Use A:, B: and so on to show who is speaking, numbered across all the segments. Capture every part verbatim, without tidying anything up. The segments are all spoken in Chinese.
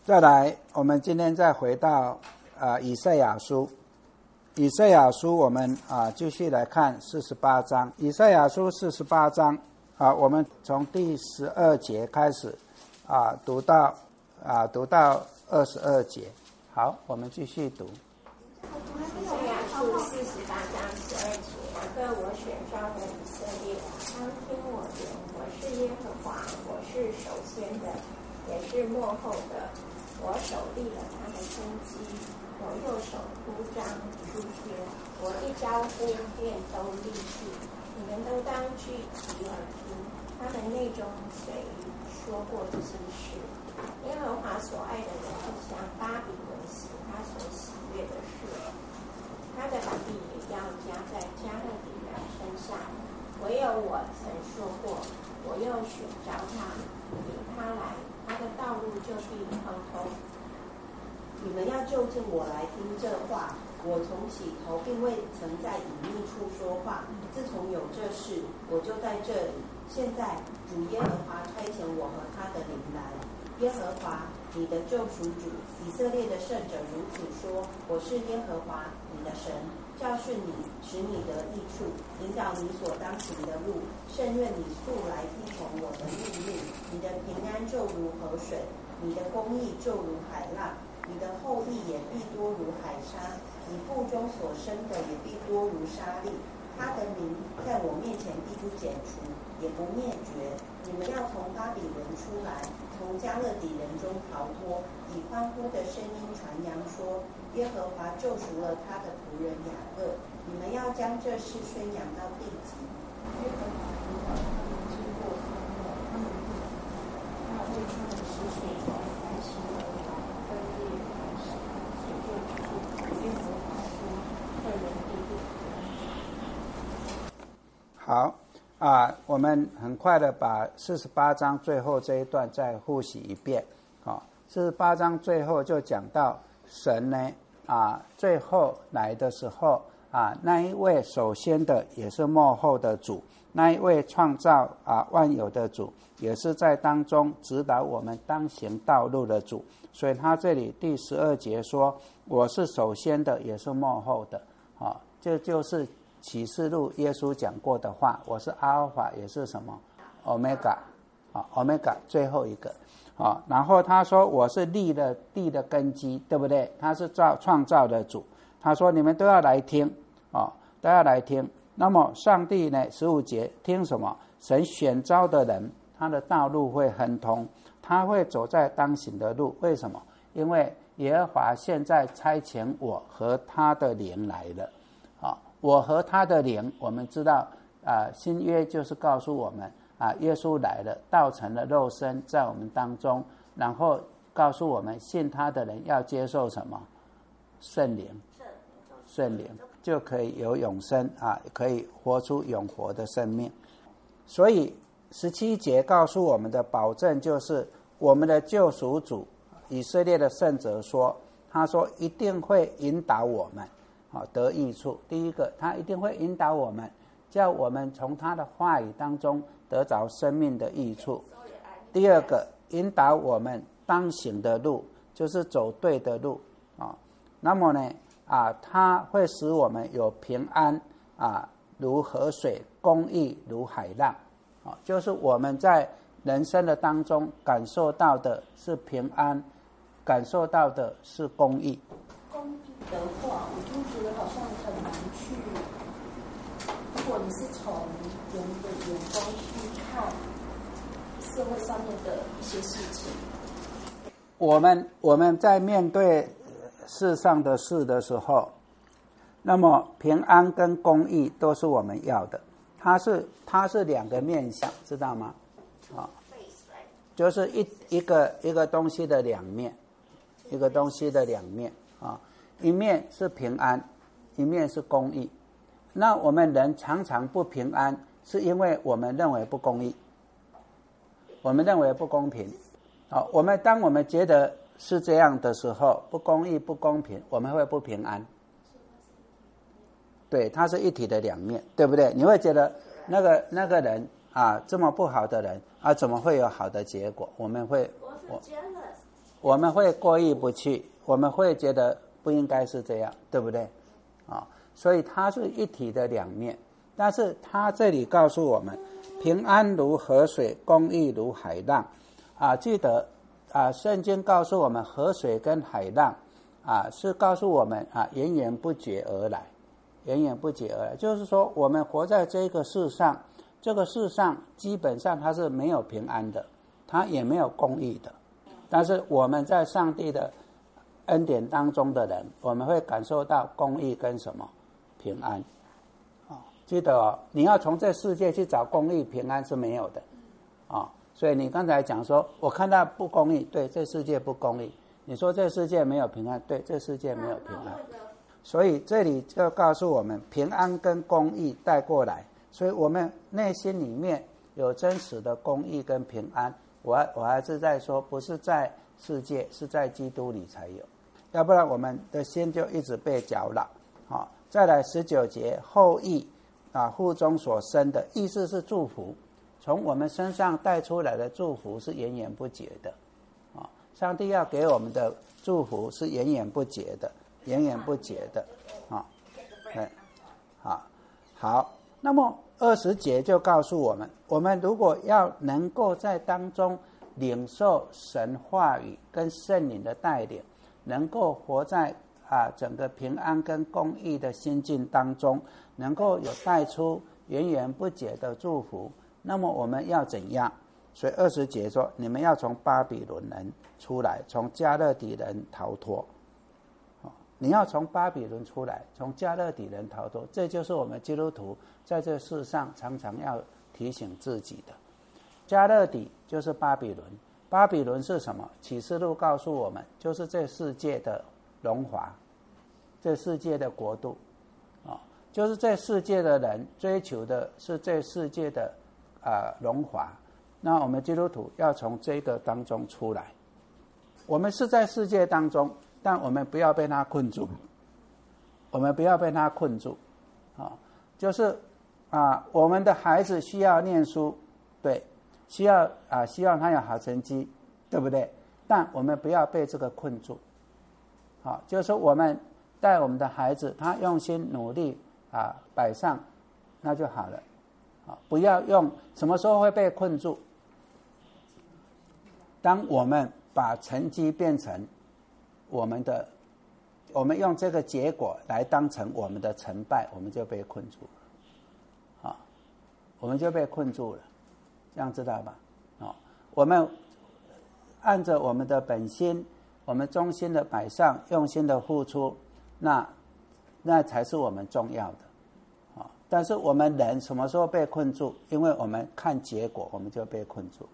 A: 再来，我们今天再回到啊以赛亚书。以赛亚书我们啊继续来看四十八章。以赛亚书四十八章啊，我们从第十二节开始啊读到啊读到二十二节。好，我们继续读。
B: 以赛亚书四十八章十二节，个我选召的以色列，当听我言，我是耶和华，我是首先的，也是末后的。我手立了他的根基，我右手铺张书篇，我一招呼便都立起，你们都当具体耳听。他们内中谁说过这些事？耶和华所爱的人向巴比伦行他所喜悦的事，他的把地也要加在加勒底人身上。唯有我曾说过，我又选召他，领他来，他的道路就必亨通。
C: 你们要就近我来听这话。我从起头并未曾在隐秘处说话，自从有这事，我就在这里。现在主耶和华差遣我和他的灵来。耶和华你的救赎主，以色列的圣者如此说：我是耶和华你的神，教训你，使你得益处，引导你所当行的路。甚愿你素来听从我的命令，你的平安就如河水，你的公义就如海浪，你的后裔也必多如海沙，你腹中所生的也必多如沙粒。他的名在我面前必不剪除，也不灭绝。你们要从巴比伦出来，从加勒底人中逃脱，以欢呼的声音传扬说：耶和华救赎了他的仆人雅各。你们要将这事宣扬到地极。耶和华引导他们经过沙漠，他们必死，那为他们使水从南西而来，分裂开始，水就止住。耶和华说：这人必不死。
A: 好啊，我们很快的把四十八章最后这一段再复习一遍。好，四十八章最后就讲到神呢啊，最后来的时候啊，那一位首先的也是末后的主，那一位创造啊万有的主，也是在当中指导我们当行道路的主。所以他这里第十二节说：我是首先的，也是末后的。啊，这就是启示录耶稣讲过的话，我是阿尔法，也是什么 Omega 啊 Omega 最后一个啊。然后他说我是立了地的根基，对不对？他是造创造的主。他说你们都要来听啊，都要来听。那么上帝呢？十五节听什么？神选召的人，他的道路会亨通，他会走在当行的路。为什么？因为耶和华现在差遣我和他的灵来了啊。我和他的灵，我们知道啊，新约就是告诉我们啊，耶稣来了，道成了肉身在我们当中，然后告诉我们信他的人要接受什么？圣灵，圣灵就可以有永生啊，可以活出永活的生命。所以十七节告诉我们的保证就是我们的救赎主以色列的圣者说，他说一定会引导我们好得益处。第一个，他一定会引导我们，叫我们从他的话语当中得着生命的益处。第二个，引导我们当行的路，就是走对的路啊。那么呢啊，他会使我们有平安啊，如河水，公义如海浪啊，就是我们在人生的当中感受到的是平安，感受到的是公义。
C: 公义的话，我就觉得好像很难去。如果你是从人的眼光去看社会上面的一些事情，
A: 我们我们在面对世上的事的时候，那么平安跟公义都是我们要的。它是它是两个面向，知道吗？啊，就是一一个一个东西的两面，一个东西的两面啊。一面是平安，一面是公义。那我们人常常不平安，是因为我们认为不公义，我们认为不公平。好，我们当我们觉得是这样的时候，不公义、不公平，我们会不平安。对，它是一体的两面，对不对？你会觉得那个那个人啊，这么不好的人啊，怎么会有好的结果？我们会，
B: 我是 jealous。
A: 我们会过意不去，我们会觉得不应该是这样，对不对？啊、哦，所以它是一体的两面。但是它这里告诉我们，平安如河水，公义如海浪。啊，记得啊，圣经告诉我们，河水跟海浪啊，是告诉我们啊，源源不绝而来，源源不绝而来。就是说，我们活在这个世上，这个世上基本上它是没有平安的，它也没有公义的。但是我们在上帝的恩典当中的人，我们会感受到公义跟什么平安。哦，记得哦，你要从这世界去找公义平安是没有的。哦，所以你刚才讲说，我看到不公义，对，这世界不公义。你说这世界没有平安，对，这世界没有平安。所以这里就告诉我们，平安跟公义带过来，所以我们内心里面有真实的公义跟平安。我我还是在说，不是在世界，是在基督里才有，要不然我们的心就一直被搅扰。好、哦，再来十九节，后裔啊，腹中所生的，意思是祝福，从我们身上带出来的祝福是源源不绝的。啊、哦，上帝要给我们的祝福是源源不绝的，源源不绝的。啊、哦，对，好，好，那么二十节就告诉我们，我们如果要能够在当中领受神话语跟圣灵的带领，能够活在啊整个平安跟公义的心境当中，能够有带出源源不绝的祝福，那么我们要怎样？所以二十节说，你们要从巴比伦人出来，从迦勒底人逃脱。你要从巴比伦出来，从迦勒底人逃脱，这就是我们基督徒在这世上常常要提醒自己的。迦勒底就是巴比伦，巴比伦是什么？启示录告诉我们，就是这世界的荣华，这世界的国度，啊，就是这世界的人追求的是这世界的啊荣华。那我们基督徒要从这个当中出来，我们是在世界当中。但我们不要被它困住，我们不要被它困住，啊，就是啊，我们的孩子需要念书，对，需要啊，希望他有好成绩，对不对？但我们不要被这个困住，好，就是我们带我们的孩子，他用心努力啊，摆上，那就好了，啊，不要用什么时候会被困住？当我们把成绩变成我们的，我们用这个结果来当成我们的成败，我们就被困住了，啊，我们就被困住了，这样知道吧？啊，我们按着我们的本心，我们忠心的摆上，用心的付出，那那才是我们重要的，啊，但是我们人什么时候被困住？因为我们看结果，我们就被困住，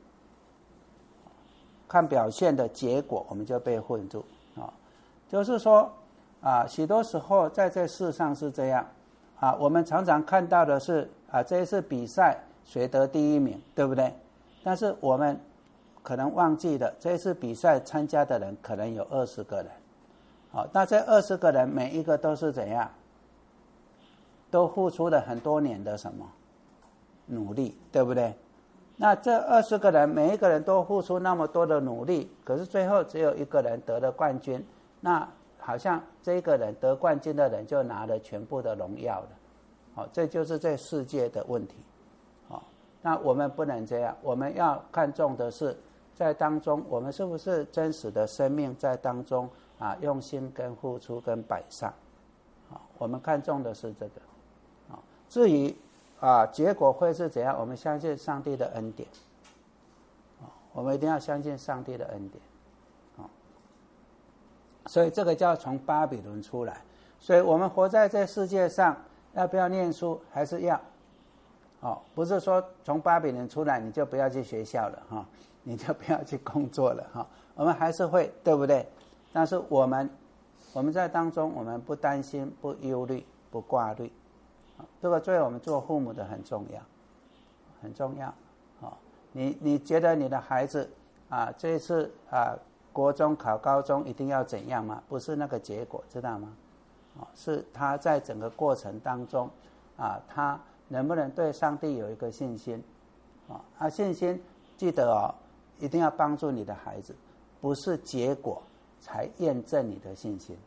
A: 看表现的结果，我们就被困住。啊，就是说啊，许多时候在这世上是这样啊，我们常常看到的是啊，这一次比赛谁得第一名，对不对？但是我们可能忘记了，这一次比赛参加的人可能有二十个人，好，那这二十个人每一个都是怎样？都付出了很多年的什么努力，对不对？那这二十个人，每一个人都付出那么多的努力，可是最后只有一个人得了冠军，那好像这个人得冠军的人就拿了全部的荣耀了，好，这就是这世界的问题，好，那我们不能这样，我们要看重的是在当中，我们是不是真实的生命在当中啊，用心跟付出跟摆上，好，我们看重的是这个，好，至于啊，结果会是怎样？我们相信上帝的恩典，我们一定要相信上帝的恩典，所以这个叫从巴比伦出来。所以我们活在这世界上，要不要念书？还是要，哦，不是说从巴比伦出来你就不要去学校了哈，你就不要去工作了哈。我们还是会，对不对？但是我们我们在当中，我们不担心、不忧虑、不挂虑。这个对我们做父母的很重要，很重要。啊，你你觉得你的孩子啊，这一次啊，国中考高中一定要怎样吗？不是那个结果，知道吗？啊，是他在整个过程当中啊，他能不能对上帝有一个信心？啊，啊，信心记得哦，一定要帮助你的孩子， 不是结果才验证你的信心。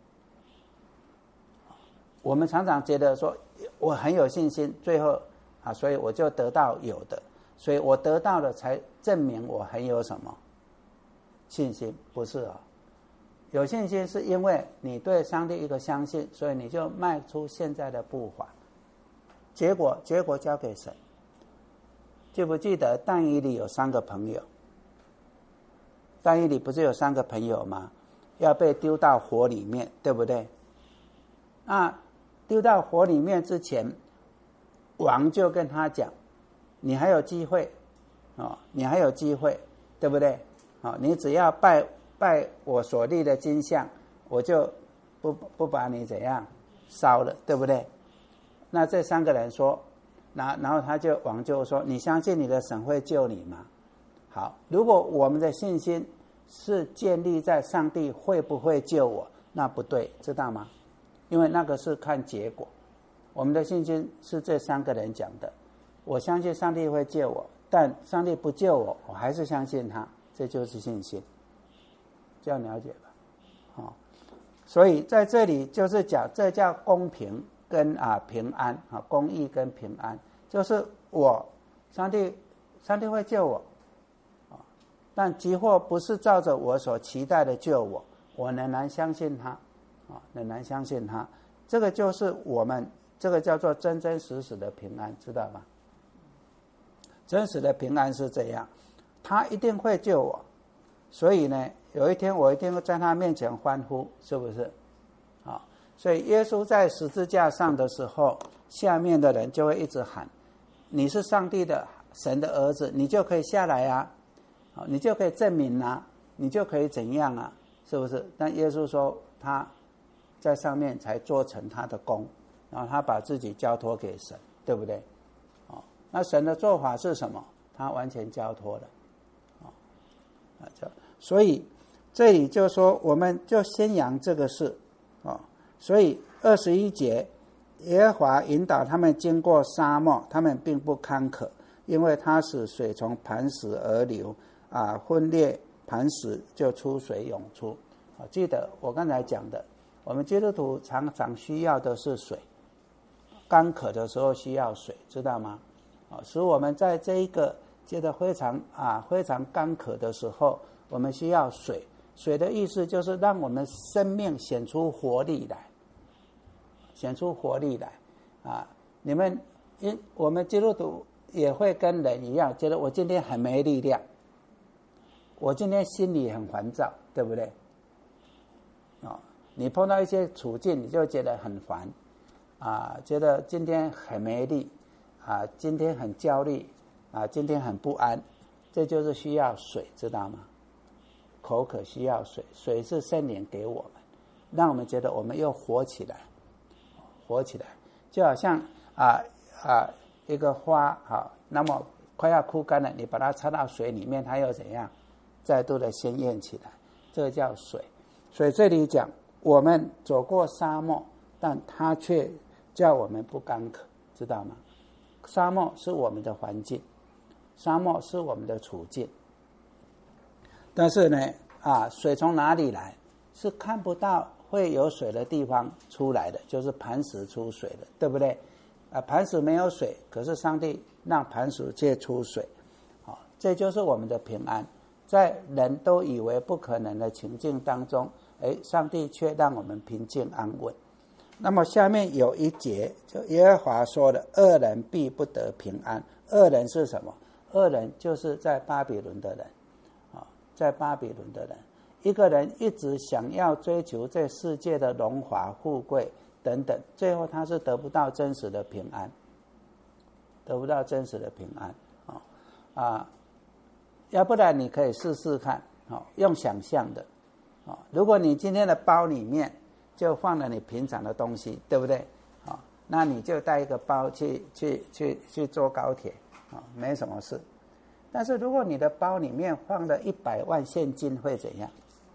A: 我们常常觉得说我很有信心，最后啊，所以我就得到有的，所以我得到了才证明我很有什么信心，不是哦。有信心是因为你对上帝一个相信，所以你就迈出现在的步伐，结果结果交给神。记不记得但以理有三个朋友？但以理不是有三个朋友吗？要被丢到火里面，对不对？那丢到火里面之前，王就跟他讲，你还有机会哦，你还有机会，对不对？哦，你只要拜拜我所立的金像，我就不不把你怎样烧了，对不对？那这三个人说，然然后他就王就说，你相信你的神会救你吗？好，如果我们的信心是建立在上帝会不会救我，那不对，知道吗？因为那个是看结果。我们的信心是这三个人讲的，我相信上帝会救我，但上帝不救我，我还是相信他，这就是信心。这样了解吧？哦，所以在这里就是讲，这叫公平跟啊平安啊，公义跟平安，就是我上帝上帝会救我，但即或不是照着我所期待的救我，我仍然相信他啊，仍然相信他，这个就是我们这个叫做真真实实的平安，知道吗？真实的平安是这样，他一定会救我，所以呢，有一天我一定会在他面前欢呼，是不是？啊，所以耶稣在十字架上的时候，下面的人就会一直喊，你是上帝的神的儿子，你就可以下来啊，你就可以证明啊，你就可以怎样啊，是不是？但耶稣说他在上面才做成他的功，然后他把自己交托给神，对不对？哦，那神的做法是什么？他完全交托了，哦，所以这里就说，我们就宣扬这个事，哦，所以二十一节，耶和华引导他们经过沙漠，他们并不坎渴，因为他使水从磐石而流，啊，分裂磐石就出水涌出。啊，记得我刚才讲的，我们基督徒常常需要的是水，干渴的时候需要水，知道吗？啊，使我们在这一个觉得非常啊非常干渴的时候，我们需要水。水的意思就是让我们生命显出活力来，显出活力来啊！你们因我们基督徒也会跟人一样，觉得我今天很没力量，我今天心里很烦躁，对不对？哦，你碰到一些处境，你就觉得很烦啊，觉得今天很没力啊，今天很焦虑啊，今天很不安，这就是需要水，知道吗？口渴需要水，水是圣灵给我们，让我们觉得我们又活起来，活起来，就好像啊啊一个花好，那么快要枯干了，你把它插到水里面，它又怎样？再度的鲜艳起来，这个叫水。所以这里讲，我们走过沙漠，但它却叫我们不干渴，知道吗？沙漠是我们的环境，沙漠是我们的处境。但是呢，啊，水从哪里来？是看不到会有水的地方出来的，就是磐石出水的，对不对？啊，磐石没有水，可是上帝让磐石却出水，啊，这就是我们的平安。在人都以为不可能的情境当中，哎，上帝却让我们平静安稳。那么下面有一节，就耶和华说的，恶人必不得平安。恶人是什么？恶人就是在巴比伦的人。在巴比伦的人，一个人一直想要追求这世界的荣华富贵等等，最后他是得不到真实的平安，得不到真实的平安啊啊！要不然你可以试试看，哦，用想象的，哦，如果你今天的包里面就放了你平常的东西，对不对？哦，那你就带一个包去去去去坐高铁，哦，没什么事。但是如果你的包里面放了一百万现金，会怎样？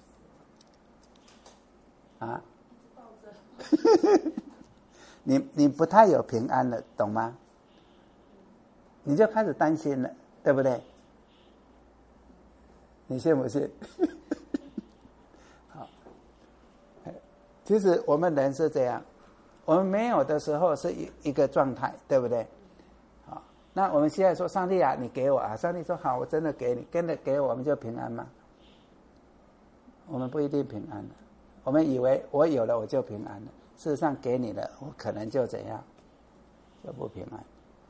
A: 啊？你你不太有平安了，懂吗？你就开始担心了，对不对？你信不信？ 其实我们人是这样，我们没有的时候是一一个状态，对不对？好，那我们现在说上帝啊，你给我啊，上帝说好，我真的给你，真的给我，我们就平安吗？我们不一定平安的，我们以为我有了我就平安了，事实上给你了，我可能就怎样，就不平安。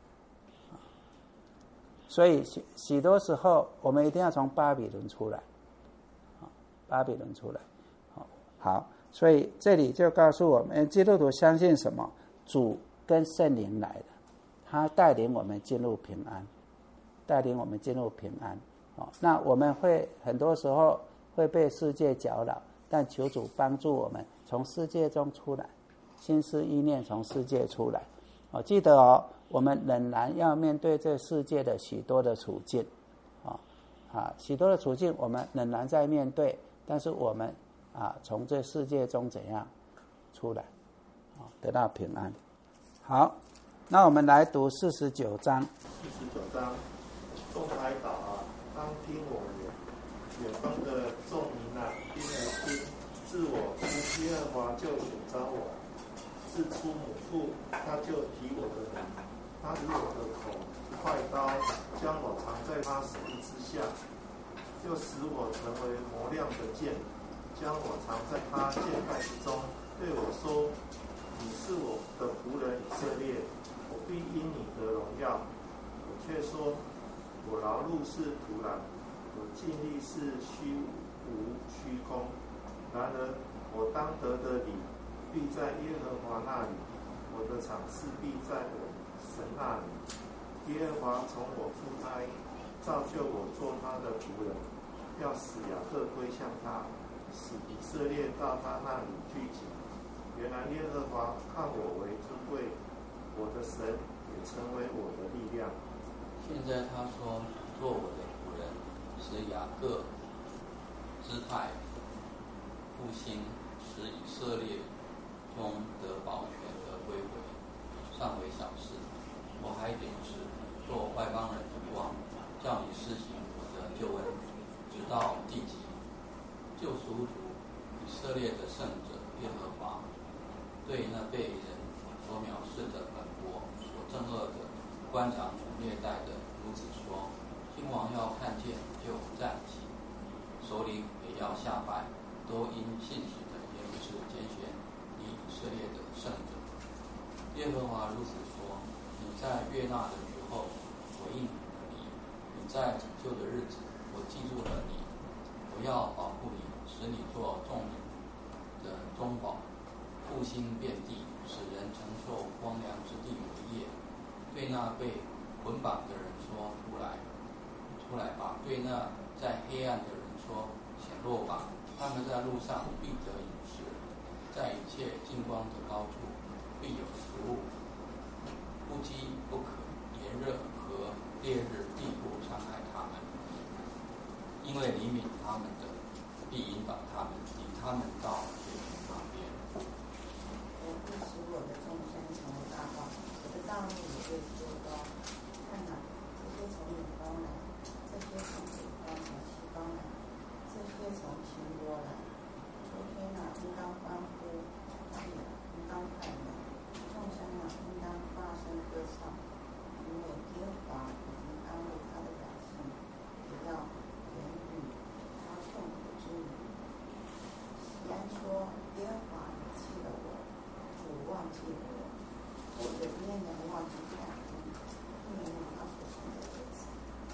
A: 所以许许多时候，我们一定要从巴比伦出来，巴比伦出来。好，所以这里就告诉我们，基督徒相信什么？主跟圣灵来了，他带领我们进入平安，带领我们进入平安。哦，那我们会很多时候会被世界搅扰，但求主帮助我们从世界中出来，心思意念从世界出来。哦，记得哦，我们仍然要面对这世界的许多的处境，啊啊，许多的处境我们仍然在面对，但是我们啊从这世界中怎样出来，啊得到平安。好，那我们来读四十九章。
D: 四十九章，众海岛啊，当听我言，远方的众民啊，听而听，自我出耶和华就选召我。自出母腹，他就提我的名，他使我的口快刀，将我藏在他手臂之下，就使我成为磨亮的剑，将我藏在他剑带之中，对我说：“你是我的仆人以色列，我必因你得荣耀。”我却说：“我劳碌是徒然，我尽力是虚无虚空。然而我当得的理必在耶和华那里，我的场势必在我神那里。耶和华从我出胎，造就我做他的仆人，要使雅各归向他，使以色列到他那里聚集。原来耶和华看我为尊贵，我的神也成为我的力量。
E: 现在他说，做我的仆人，使雅各支派复兴，使以色列中得保全和归回，尚为小事。我还点是做外邦人的光，叫你施行我的救恩，直到地极。救赎主以色列的圣者耶和华，对那被人所藐视的本国所憎恶的官长虐待的如此说：君王要看见就站起，首领也要下拜，都因信实的耶和华拣选以色列的圣者。耶和华如此说：你在悦纳的时候，我应允了你；你在拯救的日子，我记住了你。我要保护你，使你做众人的中保，复兴遍地，使人承受荒凉之地为业。对那被捆绑的人说：出来，出来吧；对那在黑暗的人说：显露吧。他们在路上必得饮食，在一切近光的高处必有食物。不饥不渴，炎热和烈日必不伤害他们，因为怜悯他们的必引导他们，领他们到水泉旁边。
C: 我必使我的众生成为大道，我的道路也会多高。看哪，这些从远方来，这些从北方从西方来，这些从秦国来。秋天啊，应当欢呼；夏也应当快乐；众生啊，应当发声歌唱，因为耶和华已经安慰他的百姓，也要言语他痛苦之民。西安说：耶和华离弃了我，主忘记了我，我怎么能忘记他？不能忘他所行的日子。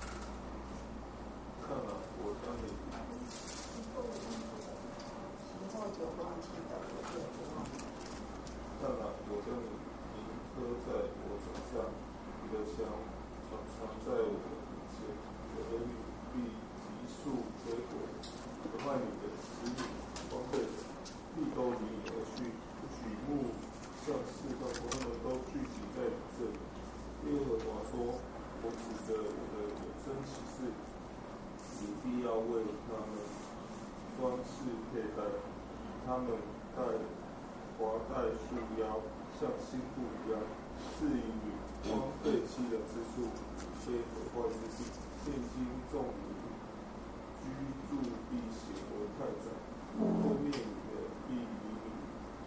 D: 看了，我将你
C: 其后就忘记的，我就不忘了。
D: 看了，我将你铭刻在我手上，你的枪常常在我的面前，我的语必急速摧毁，我害你的使你荒废的，必都离你而去。举目向四方，他们都聚集在你这里。耶和华说：我指着我的永生启示，你必要为他们装饰佩戴，他们戴华带束腰，像新妇一样。是以你荒废欺人之处，非毁坏之地。现今众民居住必显为太窄，后面你的必离你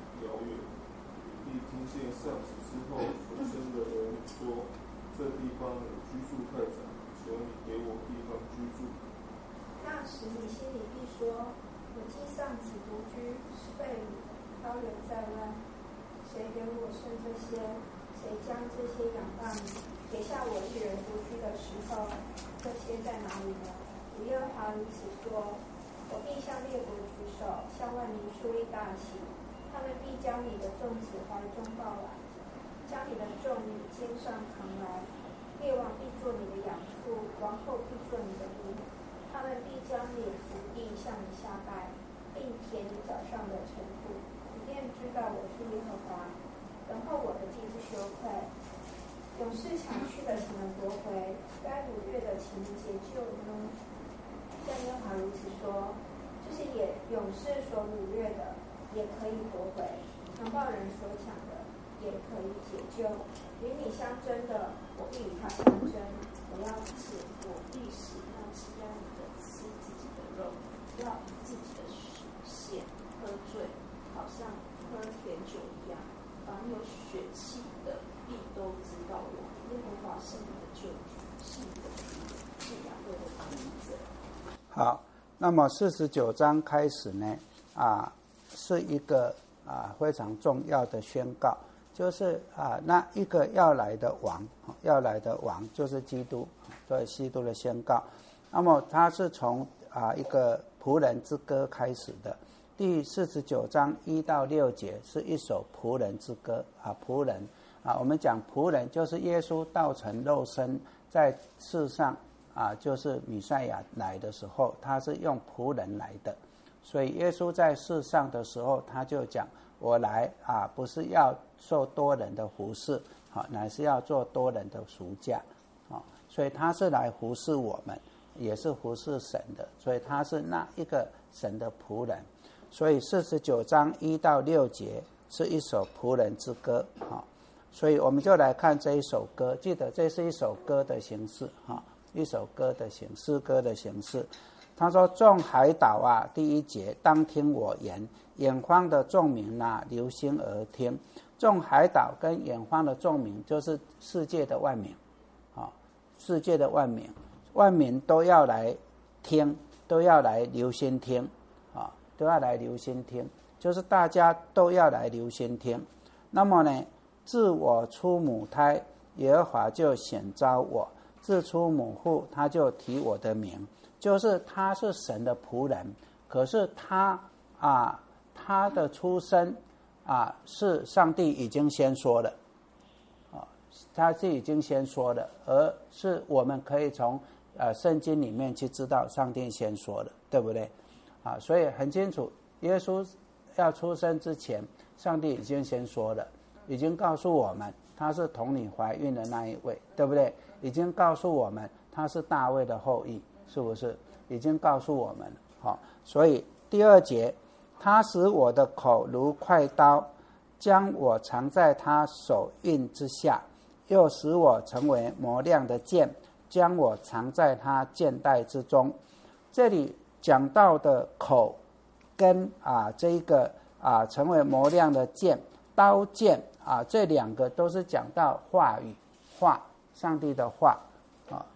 B: 既丧子独居，是被掳，高远在外。谁给我生这些？谁将这些养大你？给下我一人独居的时候，这些在哪里呢？主耶和华如此说：我必向列国举手，向万民出一大旗，他们必将你的众子怀中抱来，将你的众女肩上扛来。列王必做你的养父，王后必做你的仆。他们必将脸伏地向你下拜，并舔你脚上的尘土。你便知道我是耶和华。等候我的必是羞愧，勇士抢去的岂能夺回？该掳掠的岂能解救呢？像耶和华如此说，就是也勇士所掳掠的也可以夺回，强暴人所抢的也可以解救。与你相争的，我必与他相争。我要使我必使那欺压你的吃自己的肉，要以自己的血喝醉，好像喝甜酒一样。凡有血气的，必都知道我耶和华是你的救主，是你的主，是雅各的统者。
A: 好，那么四十九章开始呢，啊，是一个啊非常重要的宣告，就是啊那一个要来的王，要来的王就是基督，对基督的宣告。那么他是从啊一个仆人之歌开始的。第四十九章一到六节是一首仆人之歌啊，仆人啊，我们讲仆人就是耶稣道成肉身在世上啊，就是弥赛亚来的时候，他是用仆人来的，所以耶稣在世上的时候，他就讲我来啊，不是要受多人的服侍，啊，乃是要做多人的赎价啊，所以他是来服侍我们，也是服侍神的，所以他是那一个神的仆人。所以四十九章一到六节是一首仆人之歌，所以我们就来看这一首歌。记得这是一首歌的形式，一首歌的形诗歌的形式。他说：众海岛啊，第一节，当听我言，远方的众民啊，留心而听。众海岛跟远方的众民就是世界的万民，世界的万民，万民都要来听，都要来留心听，都要来留心听，就是大家都要来留心听。那么呢，自我出母胎，耶和华就选召我；自出母腹，他就提我的名。就是他是神的仆人，可是他啊，他的出生啊，是上帝已经先说的，啊，他是已经先说的，而是我们可以从呃圣经里面去知道上帝先说的，对不对？啊，所以很清楚，耶稣要出生之前，上帝已经先说了，已经告诉我们他是童女怀孕的那一位，对不对？已经告诉我们他是大卫的后裔，是不是？已经告诉我们了。好，所以第二节，他使我的口如快刀，将我藏在他手印之下，又使我成为磨亮的剑，将我藏在他剑带之中。这里讲到的口跟啊这一个啊成为磨亮的剑，刀剑啊这两个都是讲到话语，话，上帝的话啊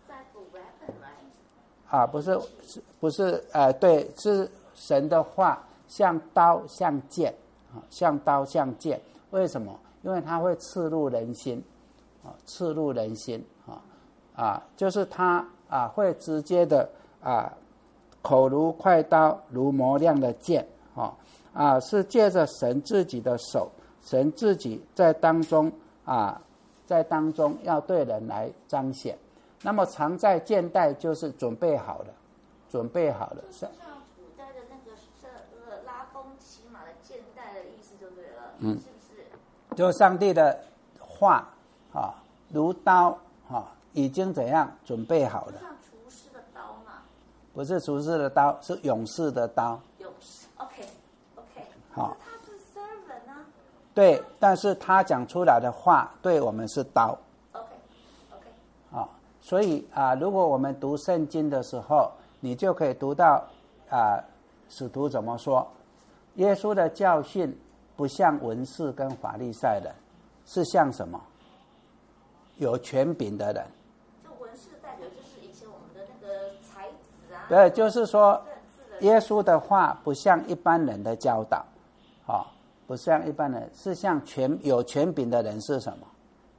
A: 啊不是不是呃对，是神的话，像刀像剑啊，像刀像剑。为什么？因为它会刺入人心啊，刺入人心啊啊，就是它啊会直接的啊。口如快刀，如磨亮的剑，哦啊，是借着神自己的手，神自己在当中啊，在当中要对人来彰显。那么藏在剑带就是准备好了，准备好了。
F: 像古代的那个是拉弓骑马的剑带的意思就对了，
A: 嗯，
F: 是不是？
A: 就上帝的话啊，如刀啊，已经怎样准备好了？
F: 像厨师的刀嘛。
A: 不是厨师的刀，是勇士的刀。
F: 勇士 ，OK OK。
A: 好，
F: 他是 servant 啊。
A: 对，但是他讲出来的话对我们是刀。
F: OK OK。
A: 好，所以啊，如果我们读圣经的时候，你就可以读到啊，使徒怎么说？耶稣的教训不像文士跟法利赛人，是像什么？有权柄的人。
F: 就文士代表就是以前我们的那个才子啊。
A: 对，就是说耶稣的话不像一般人的教导，哦，不像一般人，是像权有权柄的人是什么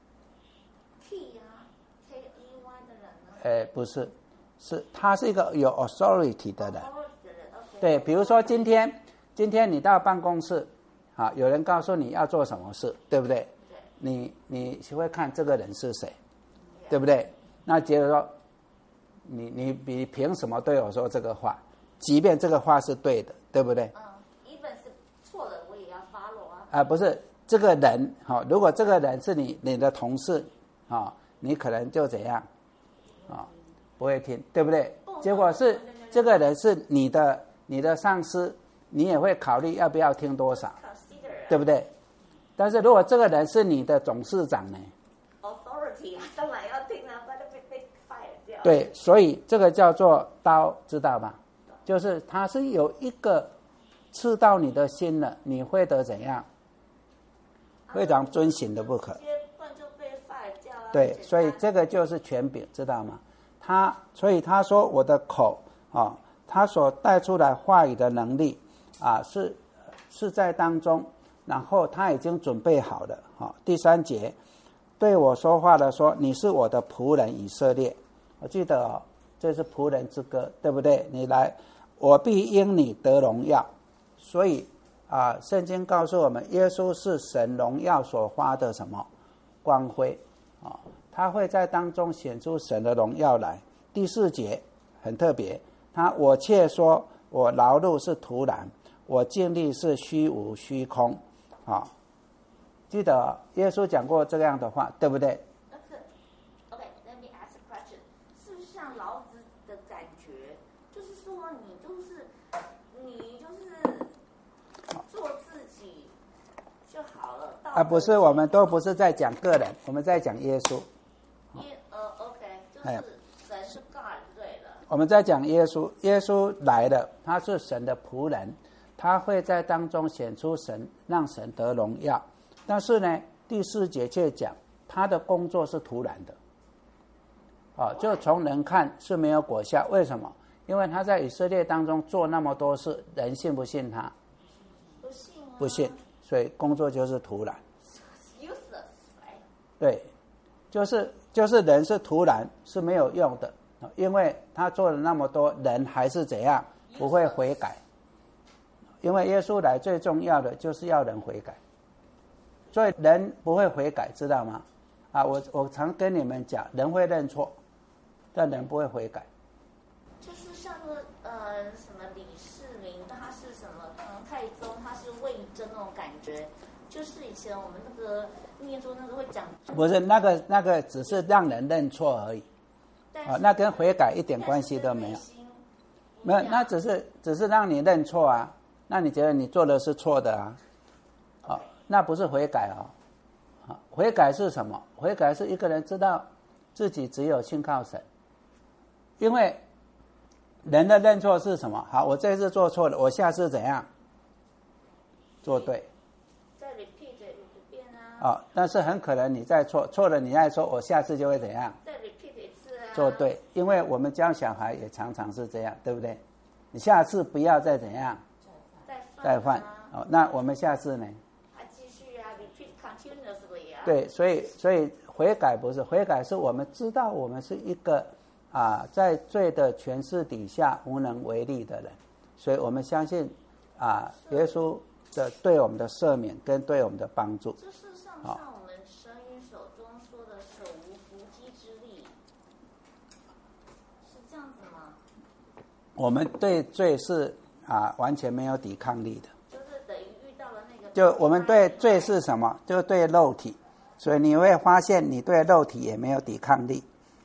F: ？T 啊 ，K E Y 的人呢？
A: 呃，不是，是他是一个有 authority 的人。
F: authority 的人 ，OK。
A: 对，比如说今天，今天你到办公室，啊，有人告诉你要做什么事，对不对？
F: 对。
A: 你你会看这个人是谁，对不对？那接着说，你你你凭什么对我说这个话？即便这个话是对的，对不对？
F: 嗯 ，even 是错的，我也要 follow 啊。
A: 啊，不是这个人，好、哦，如果这个人是你你的同事，啊、哦，你可能就怎样，啊、哦，不会听，对不对？结果是这个人是你的你的上司，你也会考虑要不要听多少，对不对？但是如果这个人是你的董事长呢
F: ？authority 当然要听啊，不然被被 fire 掉。
A: 对，所以这个叫做刀，知道吧？就是它是有一个刺到你的心了，你会得怎样？非常遵循的不可。
F: 不然就被 fire 掉啊。
A: 对，所以这个就是权柄，知道吗？他所以他说我的口啊、哦，他所带出来话语的能力啊，是是在当中，然后他已经准备好了。哈、哦，第三节对我说话的说，你是我的仆人以色列。我记得哦，这是仆人之歌，对不对？你来。我必因你得荣耀，所以啊，圣经告诉我们，耶稣是神荣耀所发的什么光辉啊？他会在当中显出神的荣耀来。第四节很特别，他我却说我劳碌是徒然，我尽力是虚无虚空啊。记得耶稣讲过这样的话，对不对？
F: 那个 ，OK，let me ask a question， 是不是像老子的感觉？就是说，你就是你就是做自己就好了。
A: 啊，不是，我们都不是在讲个人，我们在讲耶稣。
F: 耶呃 ，OK， 就是神是 God 对了。
A: 我们在讲耶稣，耶稣来了，他是神的仆人，他会在当中显出神，让神得荣耀。但是呢，第四节却讲他的工作是徒然的，啊，就从人看是没有果效。为什么？因为他在以色列当中做那么多事，人信不信他？
F: 不信啊。
A: 不信，所以工作就是徒然。
F: Useless，
A: 对，就是就是人是徒然是没有用的，因为他做了那么多，人还是怎样不会悔改。因为耶稣来最重要的就是要人悔改，所以人不会悔改，知道吗？啊，我我常跟你们讲，人会认错，但人不会悔改。
F: 就是像说呃什么李世民，他是什么唐太宗，他是魏征那种感觉。就是以前我们那个念书那个会讲，
A: 不是那个那个只是让人认错而已，啊，那跟悔改一点关系都没有。没有，那只是只是让你认错啊。那你觉得你做的是错的啊？好、哦，那不是悔改哦。好，悔改是什么？悔改是一个人知道自己只有信靠神，因为人的认错是什么？好，我这次做错了，我下次怎样做对？
F: 再 repeat 一遍啊。
A: 哦，但是很可能你再错错了，你再说，我下次就会怎样？
F: 再 repeat 一次啊。
A: 做对，因为我们教小孩也常常是这样，对不对？你下次不要再怎样。再犯哦，那我们下次呢？
F: 还继续啊 ，repeat continuously 啊。
A: 对，所以所以悔改不是悔改，是我们知道我们是一个啊，在罪的权势底下无能为力的人，所以我们相信啊，耶稣的对我们的赦免跟对我们的帮助。
F: 这是像像我们神语手中说的手无缚鸡之力，是这样子吗？
A: 我们对罪是啊，完全没有抵抗力的，
F: 就是等于遇到了那个。
A: 就我们对罪是什么？就对肉体，所以你会发现你对肉体也没有抵抗力。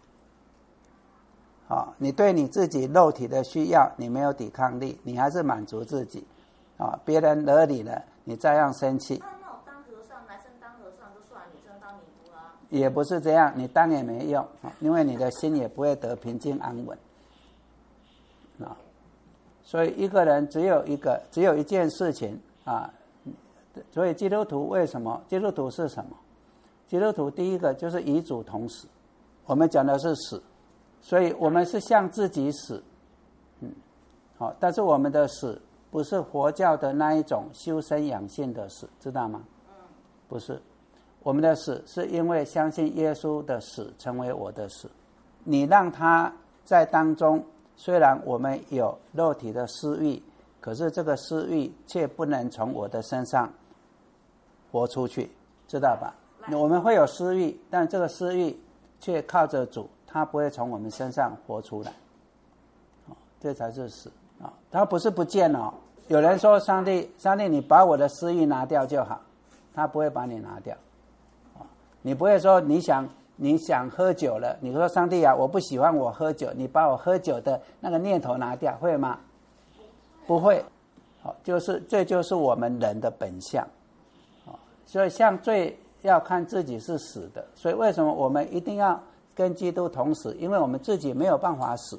A: 好、哦，你对你自己肉体的需要，你没有抵抗力，你还是满足自己。啊、哦，别人惹你了，你照样生气。
F: 那那我当和尚，男生当和尚就算，女生当尼姑啊。
A: 也不是这样，你当也没用，因为你的心也不会得平静安稳。啊、哦。所以一个人只有一个，只有一件事情啊。所以基督徒为什么？基督徒是什么？基督徒第一个就是与主同死。我们讲的是死，所以我们是向自己死。嗯，啊、 好，但是我们的死不是佛教的那一种修身养性的死，知道吗？不是，我们的死是因为相信耶稣的死成为我的死。你让他在当中，虽然我们有肉体的私欲，可是这个私欲却不能从我的身上活出去，知道吧？我们会有私欲，但这个私欲却靠着主，他不会从我们身上活出来。这才是死啊！他不是不见哦。有人说上帝，上帝，你把我的私欲拿掉就好，他不会把你拿掉。你不会说你想你想喝酒了，你说上帝啊，我不喜欢我喝酒，你把我喝酒的那个念头拿掉，会吗？不会。好，就是这就是我们人的本相。所以像罪要看自己是死的，所以为什么我们一定要跟基督同死？因为我们自己没有办法死。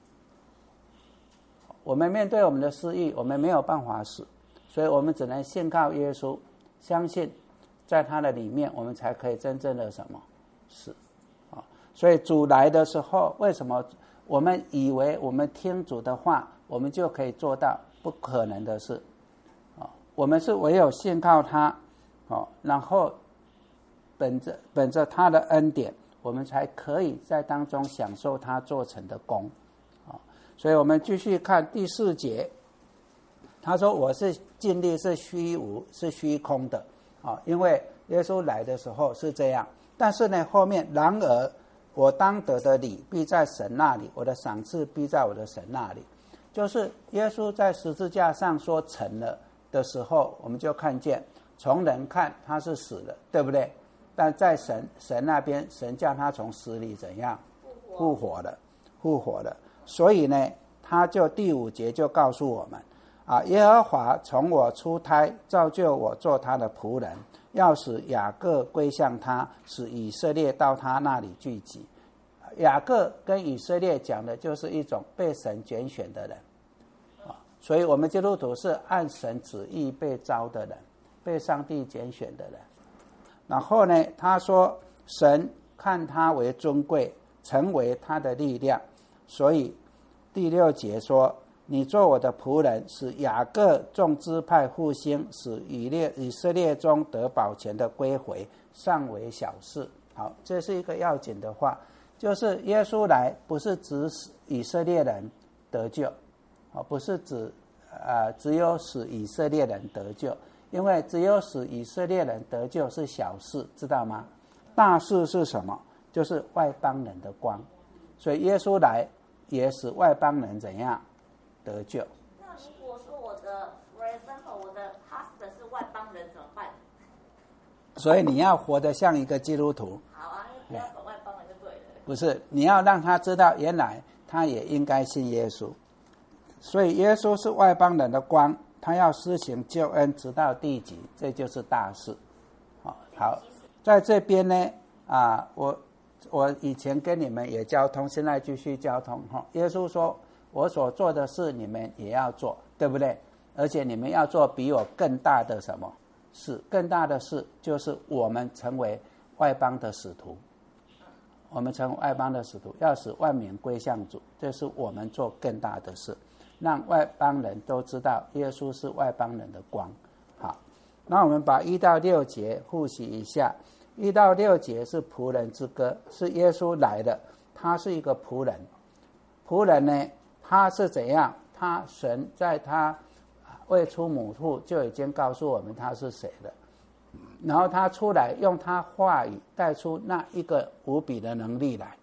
A: 我们面对我们的私欲，我们没有办法死，所以我们只能信靠耶稣，相信在他的里面，我们才可以真正的什么死啊！所以主来的时候，为什么我们以为我们听主的话，我们就可以做到不可能的事啊？我们是唯有信靠他，啊，然后本着本着他的恩典，我们才可以在当中享受他做成的功。所以我们继续看第四节，他说我是尽力是虚无是虚空的啊，因为耶稣来的时候是这样，但是呢后面然而我当得的理必在神那里，我的赏赐必在我的神那里。就是耶稣在十字架上说成了的时候，我们就看见从人看他是死了，对不对？但在神神那边，神叫他从死里怎样复活了，复活了。所以呢，他就第五节就告诉我们啊，耶和华从我出胎造就我做他的仆人，要使雅各归向他，使以色列到他那里聚集。雅各跟以色列讲的就是一种被神拣选的人啊，所以我们基督徒是按神旨意被召的人，被上帝拣选的人。然后呢，他说神看他为尊贵，成为他的力量。所以第六节说，你做我的仆人，使雅各众支派复兴，使以列以色列中得保全的归回，尚为小事。好，这是一个要紧的话，就是耶稣来不是指使以色列人得救，不是指呃只有使以色列人得救，因为只有使以色列人得救是小事，知道吗？大事是什么？就是外邦人的光。所以耶稣来也使外邦人怎样得救。
F: 那如果说我的 for example 我的 husband 是外邦人怎么办？
A: 所以你要活得像一个基督徒。
F: 好啊，不要走外邦人就对了。
A: 不是，你要让他知道原来他也应该信耶稣。所以耶稣是外邦人的光，他要施行救恩直到地极，这就是大事。好，好，在这边呢啊，我我以前跟你们也交通，现在继续交通。耶稣说我所做的事你们也要做，对不对？而且你们要做比我更大的什么事？更大的事就是我们成为外邦的使徒，我们成为外邦的使徒，要使万民归向主，这是我们做更大的事，让外邦人都知道耶稣是外邦人的光。好，那我们把一到六节复习一下。一到六节是仆人之歌，是耶稣来的，他是一个仆人。仆人呢，他是怎样？他神在他未出母腹就已经告诉我们他是谁了，然后他出来用他话语带出那一个无比的能力来，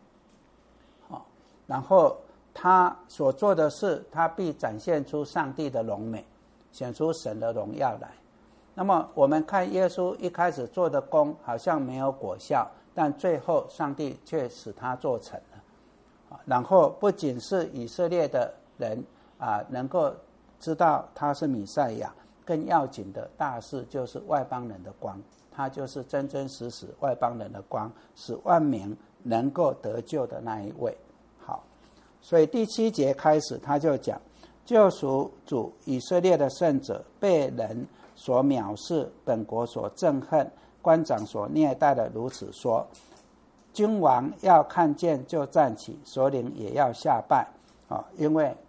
A: 然后他所做的事，他必展现出上帝的荣美，显出神的荣耀来。那么我们看耶稣一开始做的工好像没有果效，但最后上帝却使他做成了。然后不仅是以色列的人啊能够知道他是弥赛亚，更要紧的大事就是外邦人的光，他就是真真实实外邦人的光，使万民能够得救的那一位。好，所以第七节开始他就讲，救赎主以色列的圣者被人所藐视，本国所憎恨，官长所虐待的如此说，君王要看见就站起，首领也要下拜、哦、因为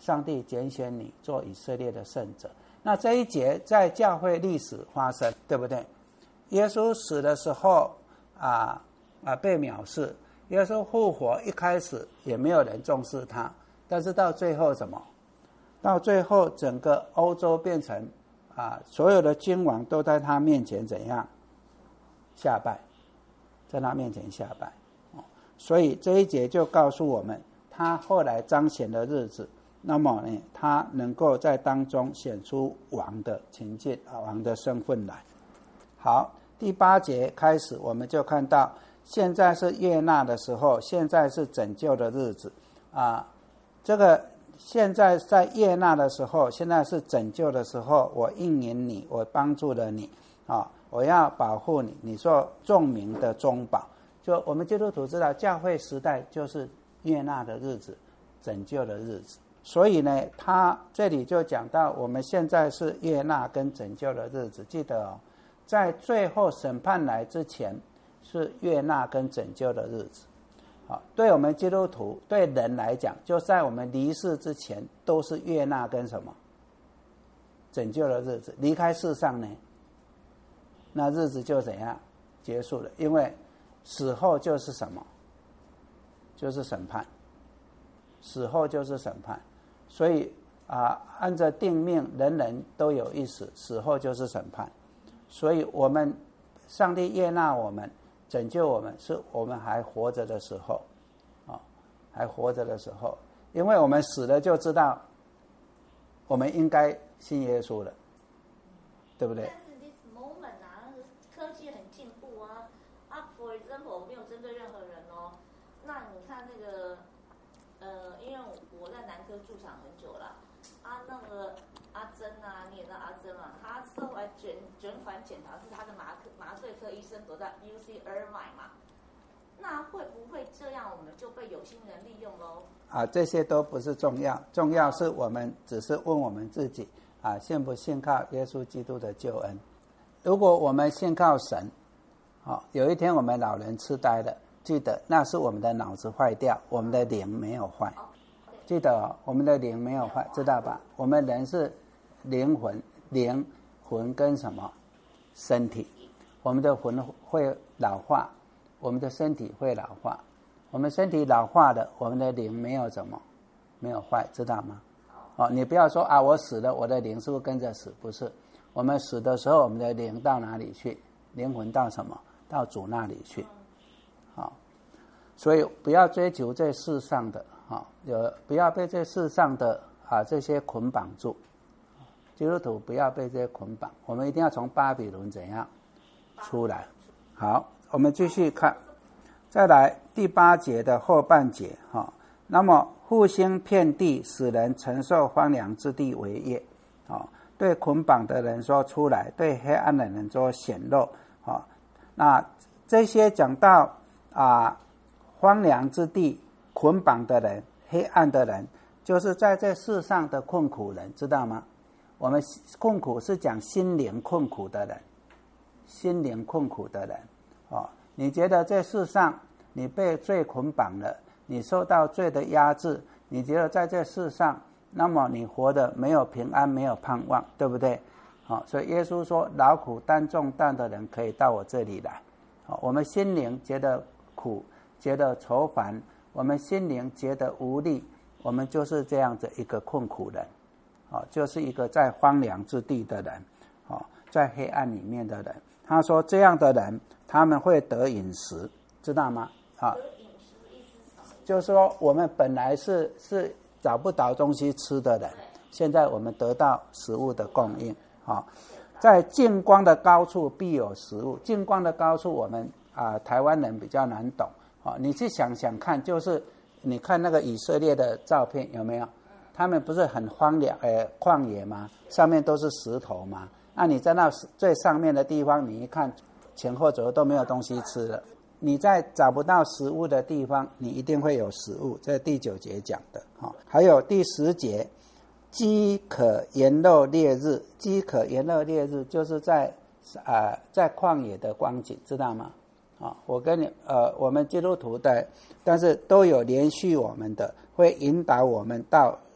A: 上帝拣选你做以色列的圣者。那这一节在教会历史发生，对不对？耶稣死的时候啊啊被藐视，耶稣复活一开始也没有人重视他，但是到最后什么？到最后整个欧洲变成啊所有的君王都在他面前怎样下拜，在他面前下拜。所以这一节就告诉我们，他后来彰显的日子，那么呢，他能够在当中显出王的情境啊，王的身份来。好，第八节开始，我们就看到，现在是悦纳的时候，现在是拯救的日子啊。这个现在在悦纳的时候，现在是拯救的时候，我应允你，我帮助了你啊，我要保护你，你做众民的中保。就我们基督徒知道，教会时代就是悦纳的日子，拯救的日子。所以呢，他这里就讲到，我们现在是悦纳跟拯救的日子。记得哦，在最后审判来之前，是悦纳跟拯救的日子。好，对我们基督徒，对人来讲，就在我们离世之前，都是悦纳跟什么拯救的日子。离开世上呢，那日子就怎样结束了？因为死后就是什么？就是审判。死后就是审判，所以啊，按照定命，人人都有一死，死后就是审判。所以我们上帝悦纳我们，拯救我们，是我们还活着的时候，啊，还活着的时候，因为我们死了就知道，我们应该信耶稣了，对不对？
F: 但是 this moment 啊，科技很进步啊，啊 ，for example， 我没有针对任何人哦。那你看那个，呃，因为我在南科驻场很久了，啊，那个阿珍啊，你也知道阿珍嘛，他是后来卷卷款检查是他的麻科麻醉科医生得到 U C Irvine 嘛，那会不会这样我们就被有心人利用喽？
A: 啊，这些都不是重要，重要是我们只是问我们自己啊，信不信靠耶稣基督的救恩？如果我们信靠神，好、哦，有一天我们老人痴呆了，记得那是我们的脑子坏掉，我们的灵没有坏。记得哦，我们的灵没有坏，知道吧？我们人是灵魂，灵魂跟什么？身体。我们的魂会老化，我们的身体会老化。我们身体老化了，我们的灵没有怎么没有坏，知道吗？哦，你不要说啊，我死了，我的灵是不是跟着死？不是，我们死的时候，我们的灵到哪里去？灵魂到什么？到主那里去。好、哦，所以不要追求这世上的，哈、哦，有不要被这世上的啊这些捆绑住。基督徒不要被这些捆绑，我们一定要从巴比伦怎样出来。好，我们继续看。再来第八节的后半节，哈，那么复兴遍地，使人承受荒凉之地为业，啊，对捆绑的人说出来，对黑暗的人说显露，啊，那这些讲到啊荒凉之地、捆绑的人、黑暗的人，就是在这世上的困苦人，知道吗？我们困苦是讲心灵困苦的人，心灵困苦的人，哦。你觉得这世上你被罪捆绑了，你受到罪的压制，你觉得在这世上，那么你活得没有平安，没有盼望，对不对？好、哦，所以耶稣说，劳苦担重担的人可以到我这里来。好、哦，我们心灵觉得苦，觉得愁烦，我们心灵觉得无力，我们就是这样子一个困苦人，好、哦，就是一个在荒凉之地的人，好、哦，在黑暗里面的人。他说这样的人他们会得饮食，知道吗？啊，就是说我们本来是是找不到东西吃的人，现在我们得到食物的供应。啊，在近光的高处必有食物。近光的高处我们啊台湾人比较难懂。啊，你去想想看，就是你看那个以色列的照片有没有？他们不是很荒凉呃旷野吗？上面都是石头吗？那你在那最上面的地方，你一看前后左右都没有东西吃了。你在找不到食物的地方，你一定会有食物。这第九节讲的。还有第十节，饥渴炎热烈日，饥渴炎热烈日就是在呃在旷野的光景，知道吗？啊，我跟你呃我们基督徒的，但是都有连续我们的，会引导我们到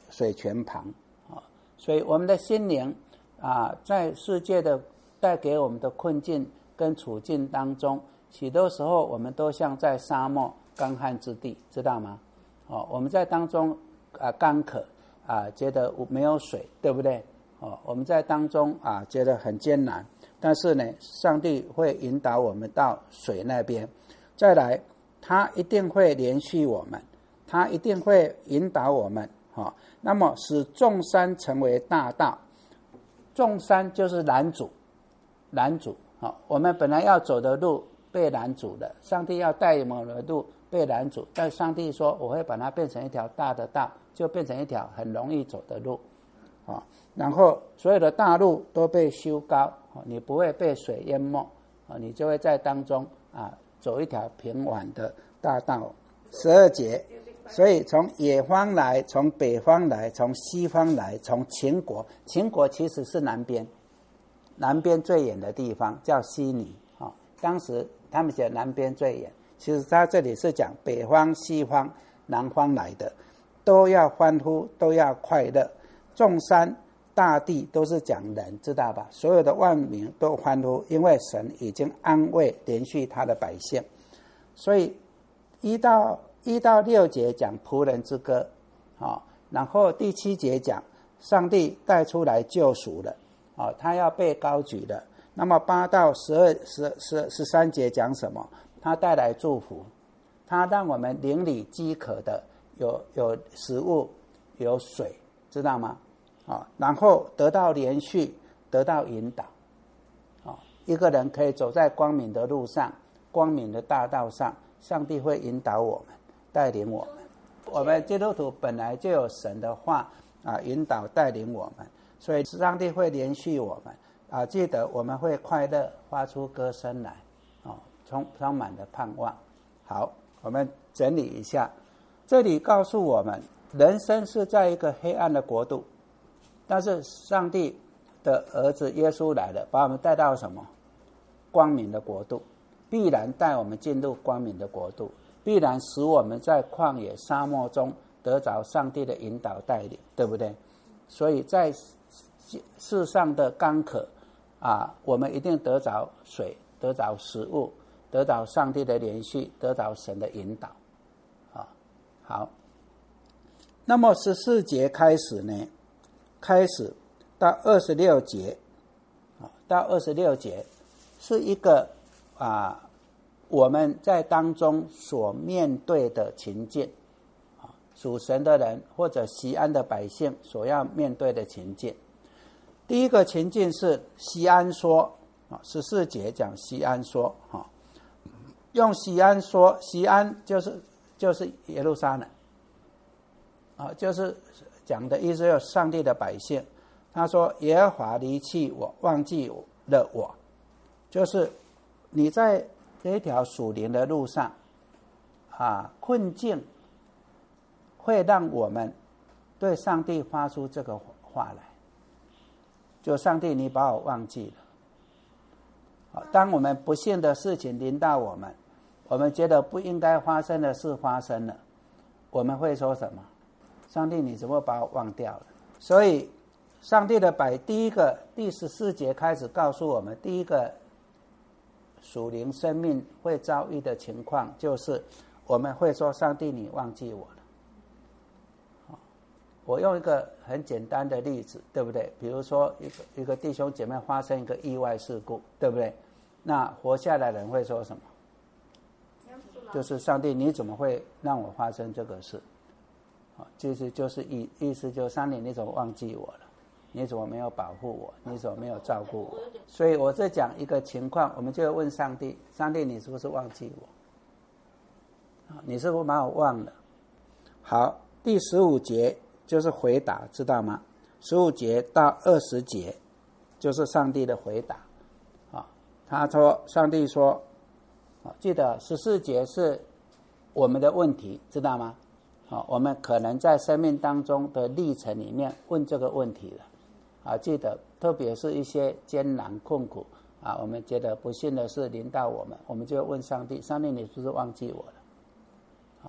A: 水泉旁啊。所以我们的心灵啊，在世界的带给我们的困境跟处境当中，许多时候我们都像在沙漠干旱之地，知道吗？哦，我们在当中啊干渴啊，觉得没有水，对不对？哦，我们在当中啊觉得很艰难，但是呢，上帝会引导我们到水那边。再来，他一定会连续我们，他一定会引导我们。哦，那么使众山成为大道，众山就是拦阻，拦阻。哦，我们本来要走的路被拦阻了，上帝要带我们的路被拦阻，但上帝说我会把它变成一条大的道，就变成一条很容易走的路。哦，然后所有的大路都被修高，哦，你不会被水淹没，哦，你就会在当中啊走一条平缓的大道。十二节，所以从野方来，从北方来，从西方来，从秦国，秦国其实是南边，南边最远的地方叫西尼，哦，当时他们讲南边最远，其实他这里是讲北方、西方、南方来的，都要欢呼，都要快乐。众山大地都是讲人，知道吧？所有的万民都欢呼，因为神已经安慰连续他的百姓。所以一到一到六节讲仆人之歌，哦，然后第七节讲上帝带出来救赎了，哦，他要被高举了。那么八到十二、十十十三节讲什么？他带来祝福，他让我们邻里饥渴的有有食物，有水，知道吗？哦，然后得到连续，得到引导。哦，一个人可以走在光明的路上，光明的大道上，上帝会引导我们，带领我们。我们基督徒本来就有神的话啊，引导带领我们，所以上帝会连续我们啊。记得我们会快乐，发出歌声来，哦，充充满了盼望。好，我们整理一下，这里告诉我们，人生是在一个黑暗的国度。但是上帝的儿子耶稣来了，把我们带到什么？光明的国度，必然带我们进入光明的国度，必然使我们在旷野沙漠中得着上帝的引导带领，对不对？所以在世上的干渴啊，我们一定得着水，得着食物，得着上帝的连续，得着神的引导啊。好，那么十四节开始呢？开始到二十六节，到二十六节是一个啊我们在当中所面对的情境，啊属神的人或者锡安的百姓所要面对的情境。第一个情境是锡安说，啊十四节讲锡安说，啊用锡安说，锡安就是就是耶路撒冷，啊就是。讲的意思有上帝的百姓，他说耶和华离弃我，忘记了我，就是你在这条属灵的路上啊，困境会让我们对上帝发出这个话来，就上帝你把我忘记了。当我们不幸的事情临到我们，我们觉得不应该发生的事发生了，我们会说什么？上帝你怎么把我忘掉了？所以上帝的百第一个第十四节开始告诉我们，第一个属灵生命会遭遇的情况，就是我们会说上帝你忘记我了。我用一个很简单的例子，对不对？比如说一个一个弟兄姐妹发生一个意外事故，对不对？那活下来的人会说什么？就是上帝你怎么会让我发生这个事？其实就是意意思就是上帝你怎么忘记我了？你怎么没有保护我？你怎么没有照顾我？所以我在讲一个情况，我们就会问上帝：上帝你是不是忘记我？你是不是把我忘了？好，第十五节就是回答，知道吗？十五节到二十节就是上帝的回答。啊，他说上帝说，记得十四节是我们的问题，知道吗？啊，我们可能在生命当中的历程里面问这个问题了，啊，记得特别是一些艰难困苦啊，我们觉得不幸的事临到我们，我们就问上帝：上帝，你是不是忘记我了？啊，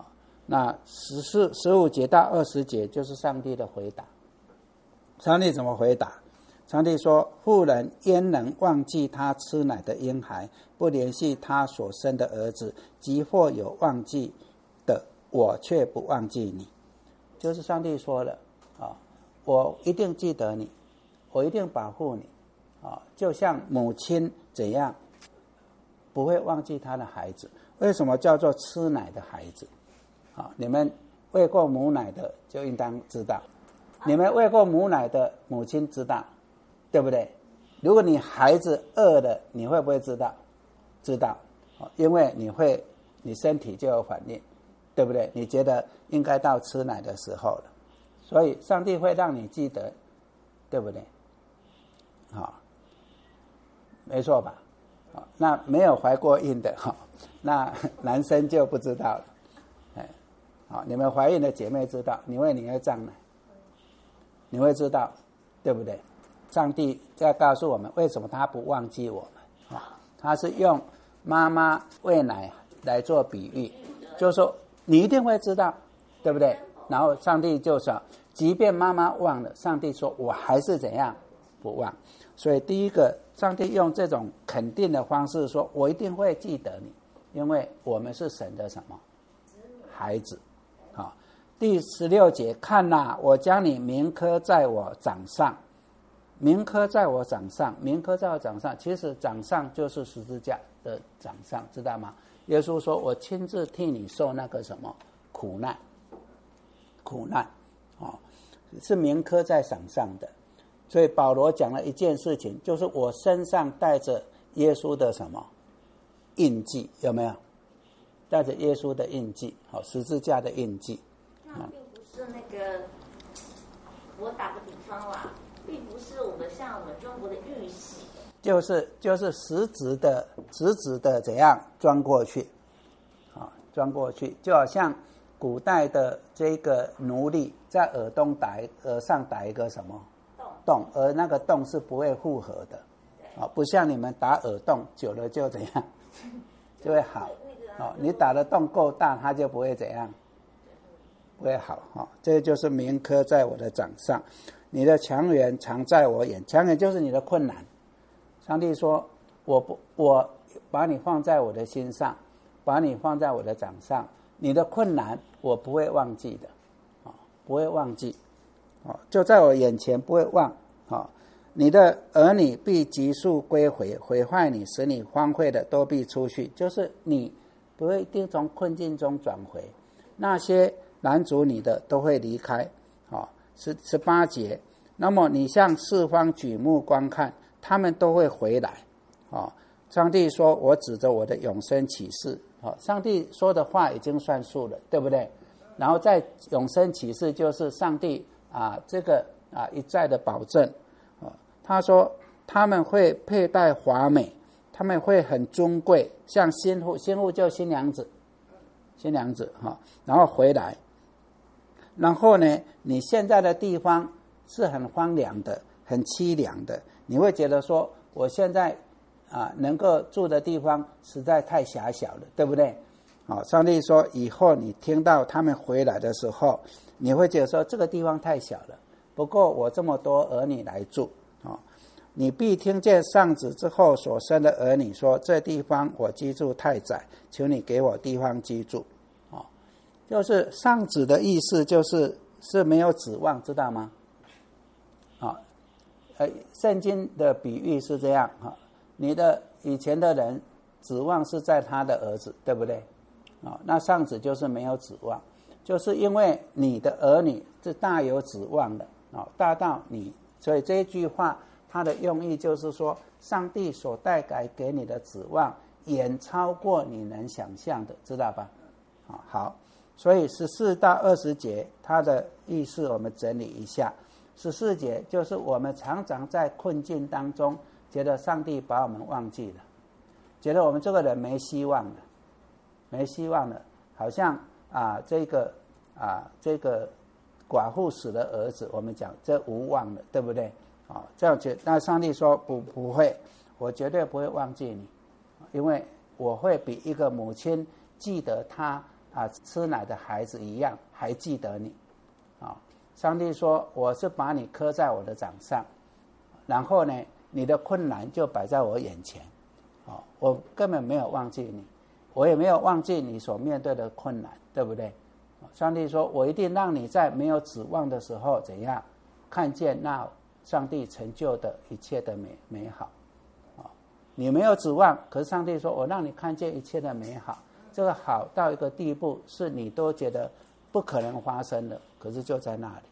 A: 那十四、十五节到二十节就是上帝的回答。上帝怎么回答？上帝说：“妇人焉能忘记他吃奶的婴孩，不怜惜他所生的儿子？即或有忘记的，我却不忘记你。”就是上帝说了啊，我一定记得你，我一定保护你啊，就像母亲怎样不会忘记他的孩子。为什么叫做吃奶的孩子？啊，你们喂过母奶的就应当知道，你们喂过母奶的母亲知道，对不对？如果你孩子饿了，你会不会知道？知道，因为你会，你身体就有反应，对不对？你觉得应该到吃奶的时候了，所以上帝会让你记得，对不对？好，没错吧？好，那没有怀过孕的哈，那男生就不知道了。哎，好，你们怀孕的姐妹知道，你喂你会胀奶，你会知道，对不对？上帝在告诉我们，为什么他不忘记我们？啊，他是用妈妈喂奶来做比喻，就是说你一定会知道，对不对？然后上帝就说，即便妈妈忘了，上帝说我还是怎样不忘。所以第一个，上帝用这种肯定的方式说，我一定会记得你，因为我们是神的什么孩子。好，第十六节，看哪，我将你铭刻在我掌上。铭刻在我掌上，铭刻在我掌上，其实掌上就是十字架的掌上，知道吗？耶稣说，我亲自替你受那个什么苦难，苦难，哦，是铭刻在掌上的。所以保罗讲了一件事情，就是我身上带着耶稣的什么印记，有没有？带着耶稣的印记，好，十字架的印记。
F: 那并不是那个，我打个比方啦，并不是我们像我们中国的玉玺，
A: 就是就是实质的实质的怎样装过去，啊，装过去，就好像古代的这个奴隶在耳洞打耳上打一个什么洞，而那个洞是不会复合的，啊，不像你们打耳洞久了就怎样，就会好，哦，你打的洞够大，它就不会怎样，不会好，哈，这就是铭刻在我的掌上。你的强援常在我眼，强援就是你的困难。上帝说，我不，我把你放在我的心上，把你放在我的掌上，你的困难我不会忘记的，啊，不会忘记。就在我眼前，不会忘。你的儿女必急速归回，毁坏你，使你荒废的都必出去。就是你不会一定从困境中转回，那些拦阻你的都会离开。十十八节，那么你向四方举目观看，他们都会回来。上帝说，我指着我的永生启示，上帝说的话已经算数了，对不对？然后在永生启示就是上帝啊，这个啊一再的保证，啊，他说他们会佩戴华美，他们会很尊贵，像新妇，新妇就新娘子，新娘子哈，然后回来，然后呢，你现在的地方是很荒凉的，很凄凉的，你会觉得说，我现在啊能够住的地方实在太狭小了，对不对？好，上帝说，以后你听到他们回来的时候，你会觉得说这个地方太小了，不过我这么多儿女来住，哦，你必听见上子之后所生的儿女说，这地方我居住太窄，求你给我地方居住。哦，就是上子的意思就是是没有指望，知道吗？啊，哦，呃，圣经的比喻是这样，哦，你的以前的人指望是在他的儿子，对不对？哦，那上子就是没有指望，就是因为你的儿女是大有指望的，哦，大到你，所以这一句话它的用意就是说，上帝所带来给你的指望远超过你能想象的，知道吧？哦，好，所以十四到二十节它的意思我们整理一下。十四节就是我们常常在困境当中觉得上帝把我们忘记了，觉得我们这个人没希望了，没希望了，好像啊这个啊这个寡妇死的儿子，我们讲这无望了，对不对？啊，这样子，那上帝说不不会，我绝对不会忘记你，因为我会比一个母亲记得她啊吃奶的孩子一样，还记得你啊。上帝说我是把你刻在我的掌上，然后呢你的困难就摆在我眼前啊，我根本没有忘记你，我也没有忘记你所面对的困难，对不对？上帝说我一定让你在没有指望的时候怎样看见那上帝成就的一切的美美好。你没有指望，可是上帝说我让你看见一切的美好，这个好到一个地步是你都觉得不可能发生的，可是就在那里。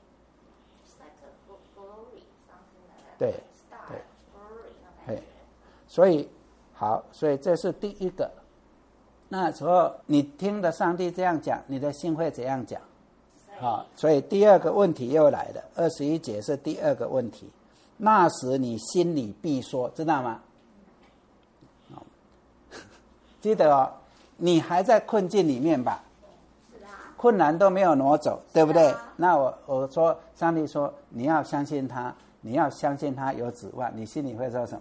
A: 对对对，所以好，所以这是第一个。那时候你听的上帝这样讲，你的心会怎样讲？好，所以第二个问题又来了，二十一节是第二个问题。那时你心里必说，知道吗？记得哦，你还在困境里面吧？困难都没有挪走，对不对？那我我说，上帝说你要相信他，你要相信他有指望，你心里会说什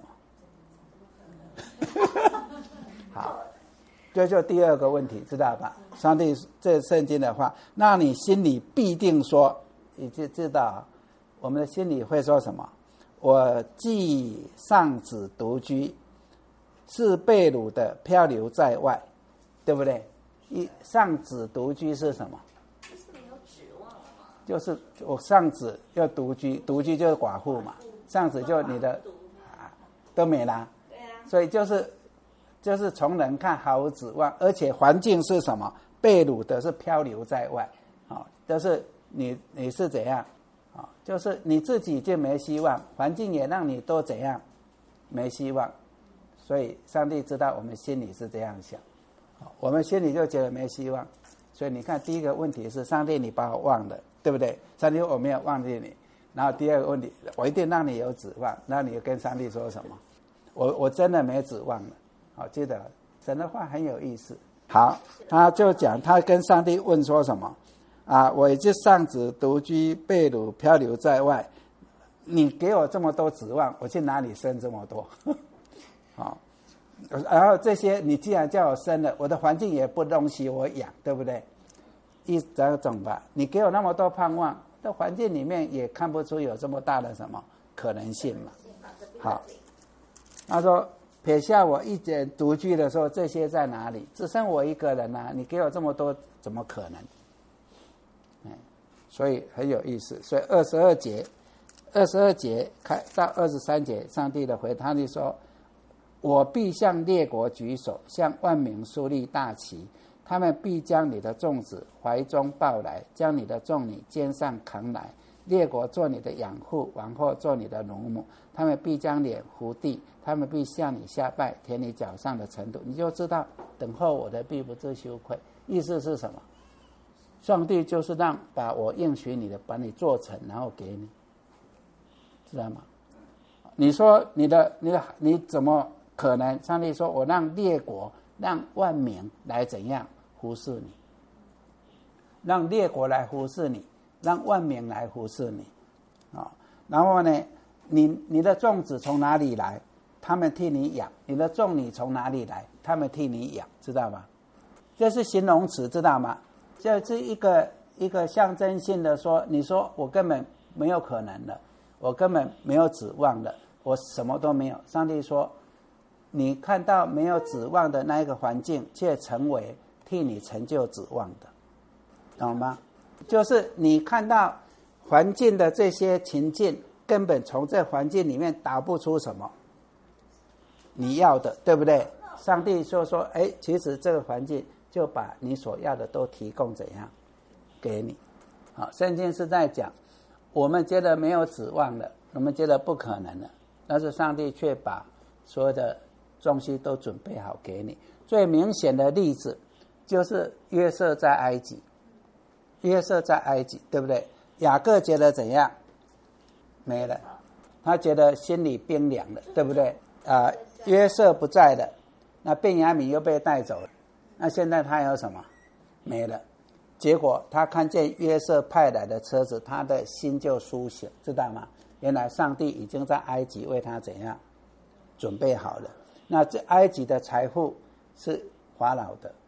A: 么？好，这就第二个问题，知道吧？上帝这圣经的话，那你心里必定说，你就知道我们的心里会说什么？我既丧子独居，是被掳的漂流在外，对不对？一丧子独居是什么？
F: 就是没有指望了嘛。
A: 就是我丧子又独居，独居就是寡妇嘛，丧子就你的啊都没啦。
F: 对啊。
A: 所以就是就是从人看毫无指望，而且环境是什么？被掳的是漂流在外，啊、哦，就是你你是怎样啊、哦？就是你自己就没希望，环境也让你都怎样没希望。所以上帝知道我们心里是这样想，我们心里就觉得没希望。所以你看，第一个问题是上帝你把我忘了，对不对？上帝我没有忘记你。然后第二个问题，我一定让你有指望。那你跟上帝说什么？我我真的没指望了。好，记得神的话很有意思。好，他就讲他跟上帝问说什么啊？我已经丧子独居，被掳漂流在外，你给我这么多指望，我去哪里生这么多？好，然后这些你既然叫我生了，我的环境也不容许我养，对不对？一这种吧，你给我那么多盼望，在环境里面也看不出有这么大的什么可能性嘛。好，他说撇下我一人独居的时候，这些在哪里？只剩我一个人啊！你给我这么多，怎么可能？嗯，所以很有意思。所以二十二节，二十二节开到二十三节，上帝的回答就说。我必向列国举手，向万民树立大旗，他们必将你的众子怀中抱来，将你的众女肩上扛来。列国做你的养父，王后做你的奴母，他们必将脸伏地，他们必向你下拜，舔你脚上的尘土。你就知道等候我的必不致羞愧。意思是什么？上帝就是让把我应许你的，把你做成，然后给你，知道吗？你说你的你的你怎么可能？上帝说我让列国让万民来怎样服侍你，让列国来服侍你，让万民来服侍你、哦、然后呢你你的众子从哪里来？他们替你养。你的众女从哪里来？他们替你养，知道吗？这是形容词，知道吗？这是一个一个象征性的说，你说我根本没有可能了，我根本没有指望了，我什么都没有。上帝说你看到没有指望的那一个环境，却成为替你成就指望的，懂吗？就是你看到环境的这些情境，根本从这环境里面导不出什么你要的，对不对？上帝说说，哎，其实这个环境就把你所要的都提供怎样给你。好，圣经是在讲我们觉得没有指望了，我们觉得不可能了，但是上帝却把所有的东西都准备好给你。最明显的例子就是约瑟在埃及，约瑟在埃及，对不对？雅各觉得怎样？没了，他觉得心里冰凉了，对不对？啊、呃，约瑟不在了，那便雅悯又被带走了，那现在他有什么？没了。结果他看见约瑟派来的车子，他的心就苏醒，知道吗？原来上帝已经在埃及为他怎样准备好了。那这埃及的财富是法老的，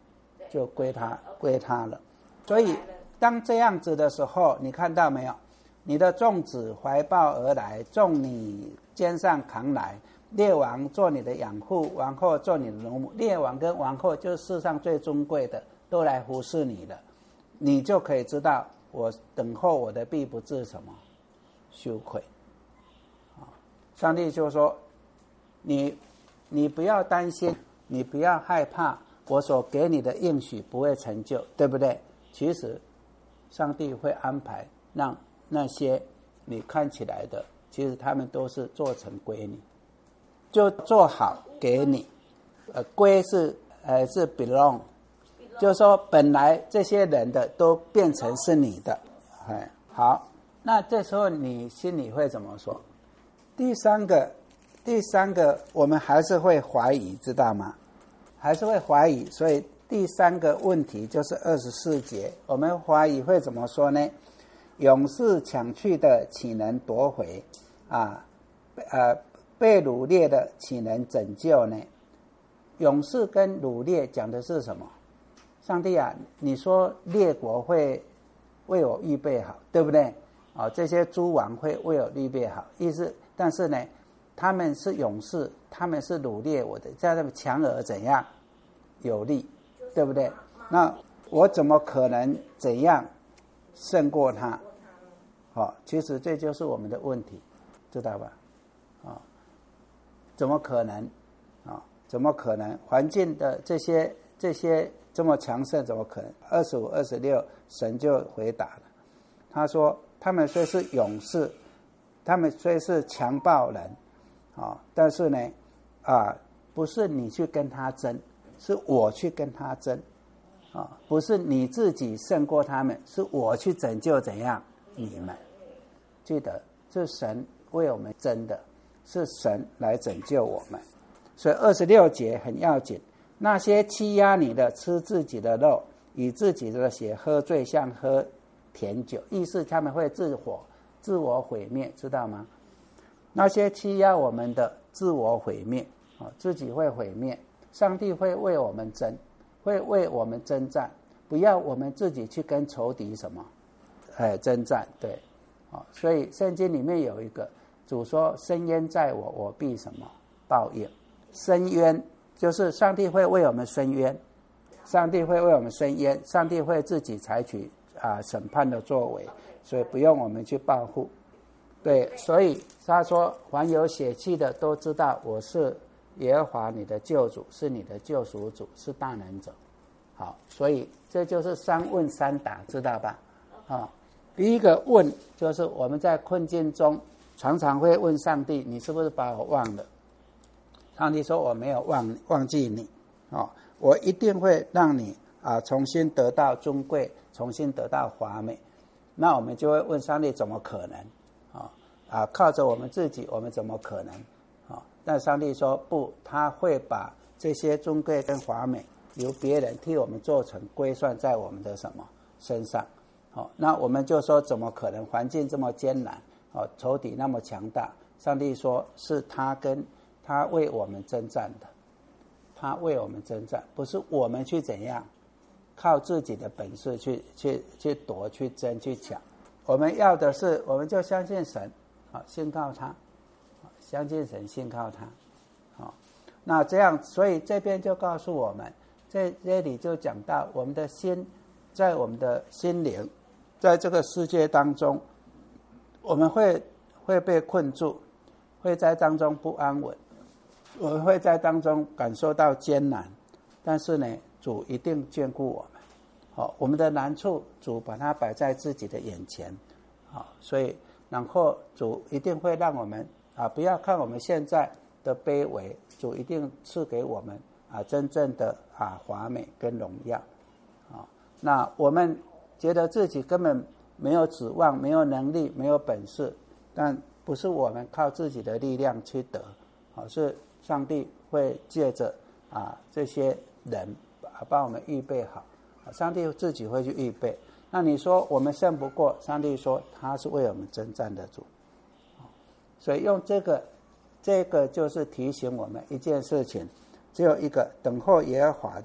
A: 就归他归他了。所以当这样子的时候，你看到没有？你的众子怀抱而来，众你肩上扛来，列王做你的养父，王后做你的奴母。列王跟王后就是世上最尊贵的，都来服侍你了，你就可以知道，我等候我的必不致什么羞愧。上帝就说，你你不要担心，你不要害怕，我所给你的应许不会成就，对不对？其实上帝会安排让那些你看起来的，其实他们都是做成归你，就做好给你。呃，归是呃是 belong， 就是说本来这些人的都变成是你的。哎，好，那这时候你心里会怎么说？第三个，第三个我们还是会怀疑，知道吗？还是会怀疑，所以第三个问题就是二十四节，我们怀疑会怎么说呢？勇士抢去的岂能夺回啊？呃，被掳掠的岂能拯救呢？勇士跟掳掠讲的是什么？上帝啊，你说列国会为我预备好，对不对？啊，这些诸王会为我预备好，意思，但是呢，他们是勇士，他们是掳掠我的，这样他们强而怎样有力，对不对？那我怎么可能怎样胜过他？好，其实这就是我们的问题，知道吧？啊，怎么可能？啊，怎么可能？环境的这些这些这么强盛，怎么可能？二十五、二十六，神就回答了，他说：他们虽是勇士，他们虽是强暴人，啊，但是呢，啊，不是你去跟他争，是我去跟他争，啊，不是你自己胜过他们，是我去拯救怎样你们。记得是神为我们争的，是神来拯救我们。所以二十六节很要紧，那些欺压你的，吃自己的肉，以自己的血喝醉，像喝甜酒，意思他们会自火自我毁灭，知道吗？那些欺压我们的，自我毁灭，自己会毁灭。上帝会为我们争，会为我们征战，不要我们自己去跟仇敌什么哎征战。对，所以圣经里面有一个主说，深渊在我，我必什么报应。深渊就是上帝会为我们伸冤，上帝会为我们伸冤，上帝会自己采取啊审判的作为，所以不用我们去报复。对，所以他说，凡有血气的都知道我是耶和华你的救主，是你的救赎主，是大能者。好，所以这就是三问三答，知道吧？啊，第一个问就是我们在困境中常常会问上帝，你是不是把我忘了？上帝说，我没有忘忘记你，哦，我一定会让你啊重新得到尊贵，重新得到华美。那我们就会问上帝，怎么可能？啊啊，靠着我们自己，我们怎么可能？啊，但上帝说不，他会把这些尊贵跟华美由别人替我们做成归算在我们的什么身上。好，那我们就说，怎么可能？环境这么艰难，哦，仇敌那么强大，上帝说是他跟他为我们征战的，他为我们征战，不是我们去怎样靠自己的本事去去去夺、去争、去抢。我们要的是，我们就相信神，啊，信靠他，相信神，信靠他，啊，那这样，所以这边就告诉我们，这这里就讲到我们的心，在我们的心灵，在这个世界当中，我们会会被困住，会在当中不安稳。我们会在当中感受到艰难，但是呢，主一定眷顾我们。好，我们的难处，主把它摆在自己的眼前。好，所以然后主一定会让我们啊，不要看我们现在的卑微，主一定赐给我们啊真正的啊华美跟荣耀。啊，那我们觉得自己根本没有指望，没有能力，没有本事，但不是我们靠自己的力量去得，好，是上帝会借着啊这些人啊帮我们预备好，上帝自己会去预备。那你说我们胜不过，上帝说他是为我们征战的主，所以用这个这个就是提醒我们一件事情，只有一个，等候耶和华的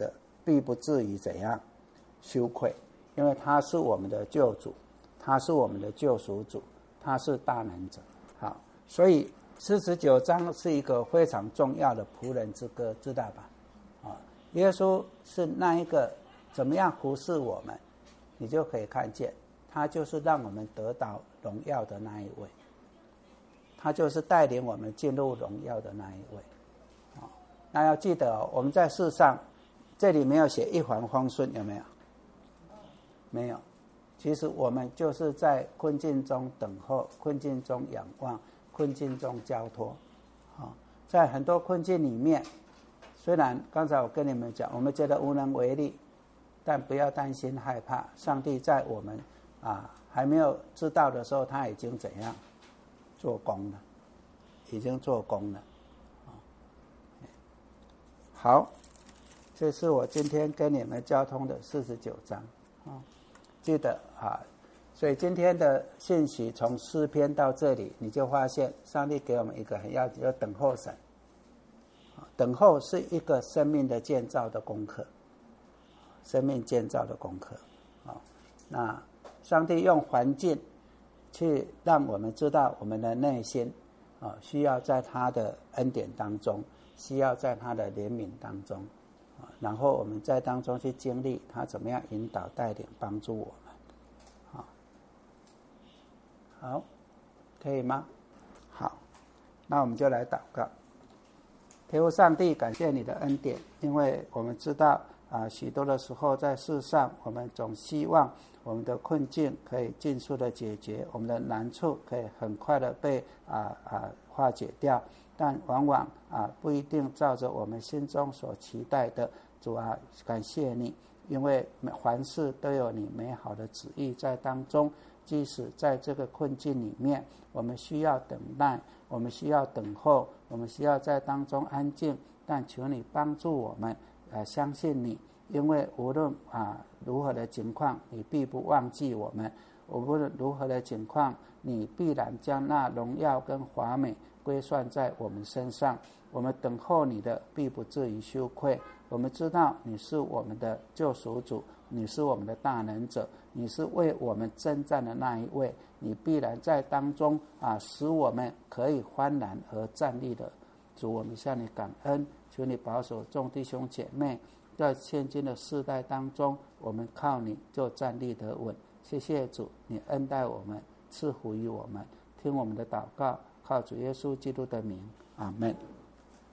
A: 必不至于怎样羞愧，因为他是我们的救主，他是我们的救赎主，他是大能者。好，所以四十九章是一个非常重要的仆人之歌，知道吧？啊，耶稣是那一个怎么样服侍我们，你就可以看见，他就是让我们得到荣耀的那一位，他就是带领我们进入荣耀的那一位。啊，那要记得哦，我们在世上，这里没有写一帆风顺，有没有？没有。其实我们就是在困境中等候，困境中仰望，困境中交托。啊，在很多困境里面，虽然刚才我跟你们讲，我们觉得无能为力，但不要担心害怕，上帝在我们啊还没有知道的时候，他已经怎样做工了，已经做工了。好，这是我今天跟你们交通的四十九章啊。记得啊，所以今天的信息从诗篇到这里，你就发现上帝给我们一个很要紧，要等候神。等候是一个生命的建造的功课，生命建造的功课啊。那上帝用环境去让我们知道我们的内心啊，需要在他的恩典当中，需要在他的怜悯当中。然后我们在当中去经历他怎么样引导带领帮助我们。好，好，可以吗？好，那我们就来祷告。天父上帝，感谢你的恩典，因为我们知道啊，许多的时候在世上，我们总希望我们的困境可以尽速的解决，我们的难处可以很快的被啊啊化解掉，但往往啊不一定照着我们心中所期待的。主啊，感谢你，因为凡事都有你美好的旨意在当中。即使在这个困境里面，我们需要等待，我们需要等候，我们需要在当中安静，但求你帮助我们呃相信你，因为无论啊如何的情况，你必不忘记我们，无论如何的情况，你必然将那荣耀跟华美归算在我们身上。我们等候你的，必不至于羞愧。我们知道你是我们的救赎主，你是我们的大能者，你是为我们征战的那一位，你必然在当中啊，使我们可以欢然而站立的。主，我们向你感恩，求你保守众弟兄姐妹，在现今的世代当中，我们靠你就站立得稳。谢谢主，你恩待我们，赐福于我们，听我们的祷告，靠主耶稣基督的名，阿们。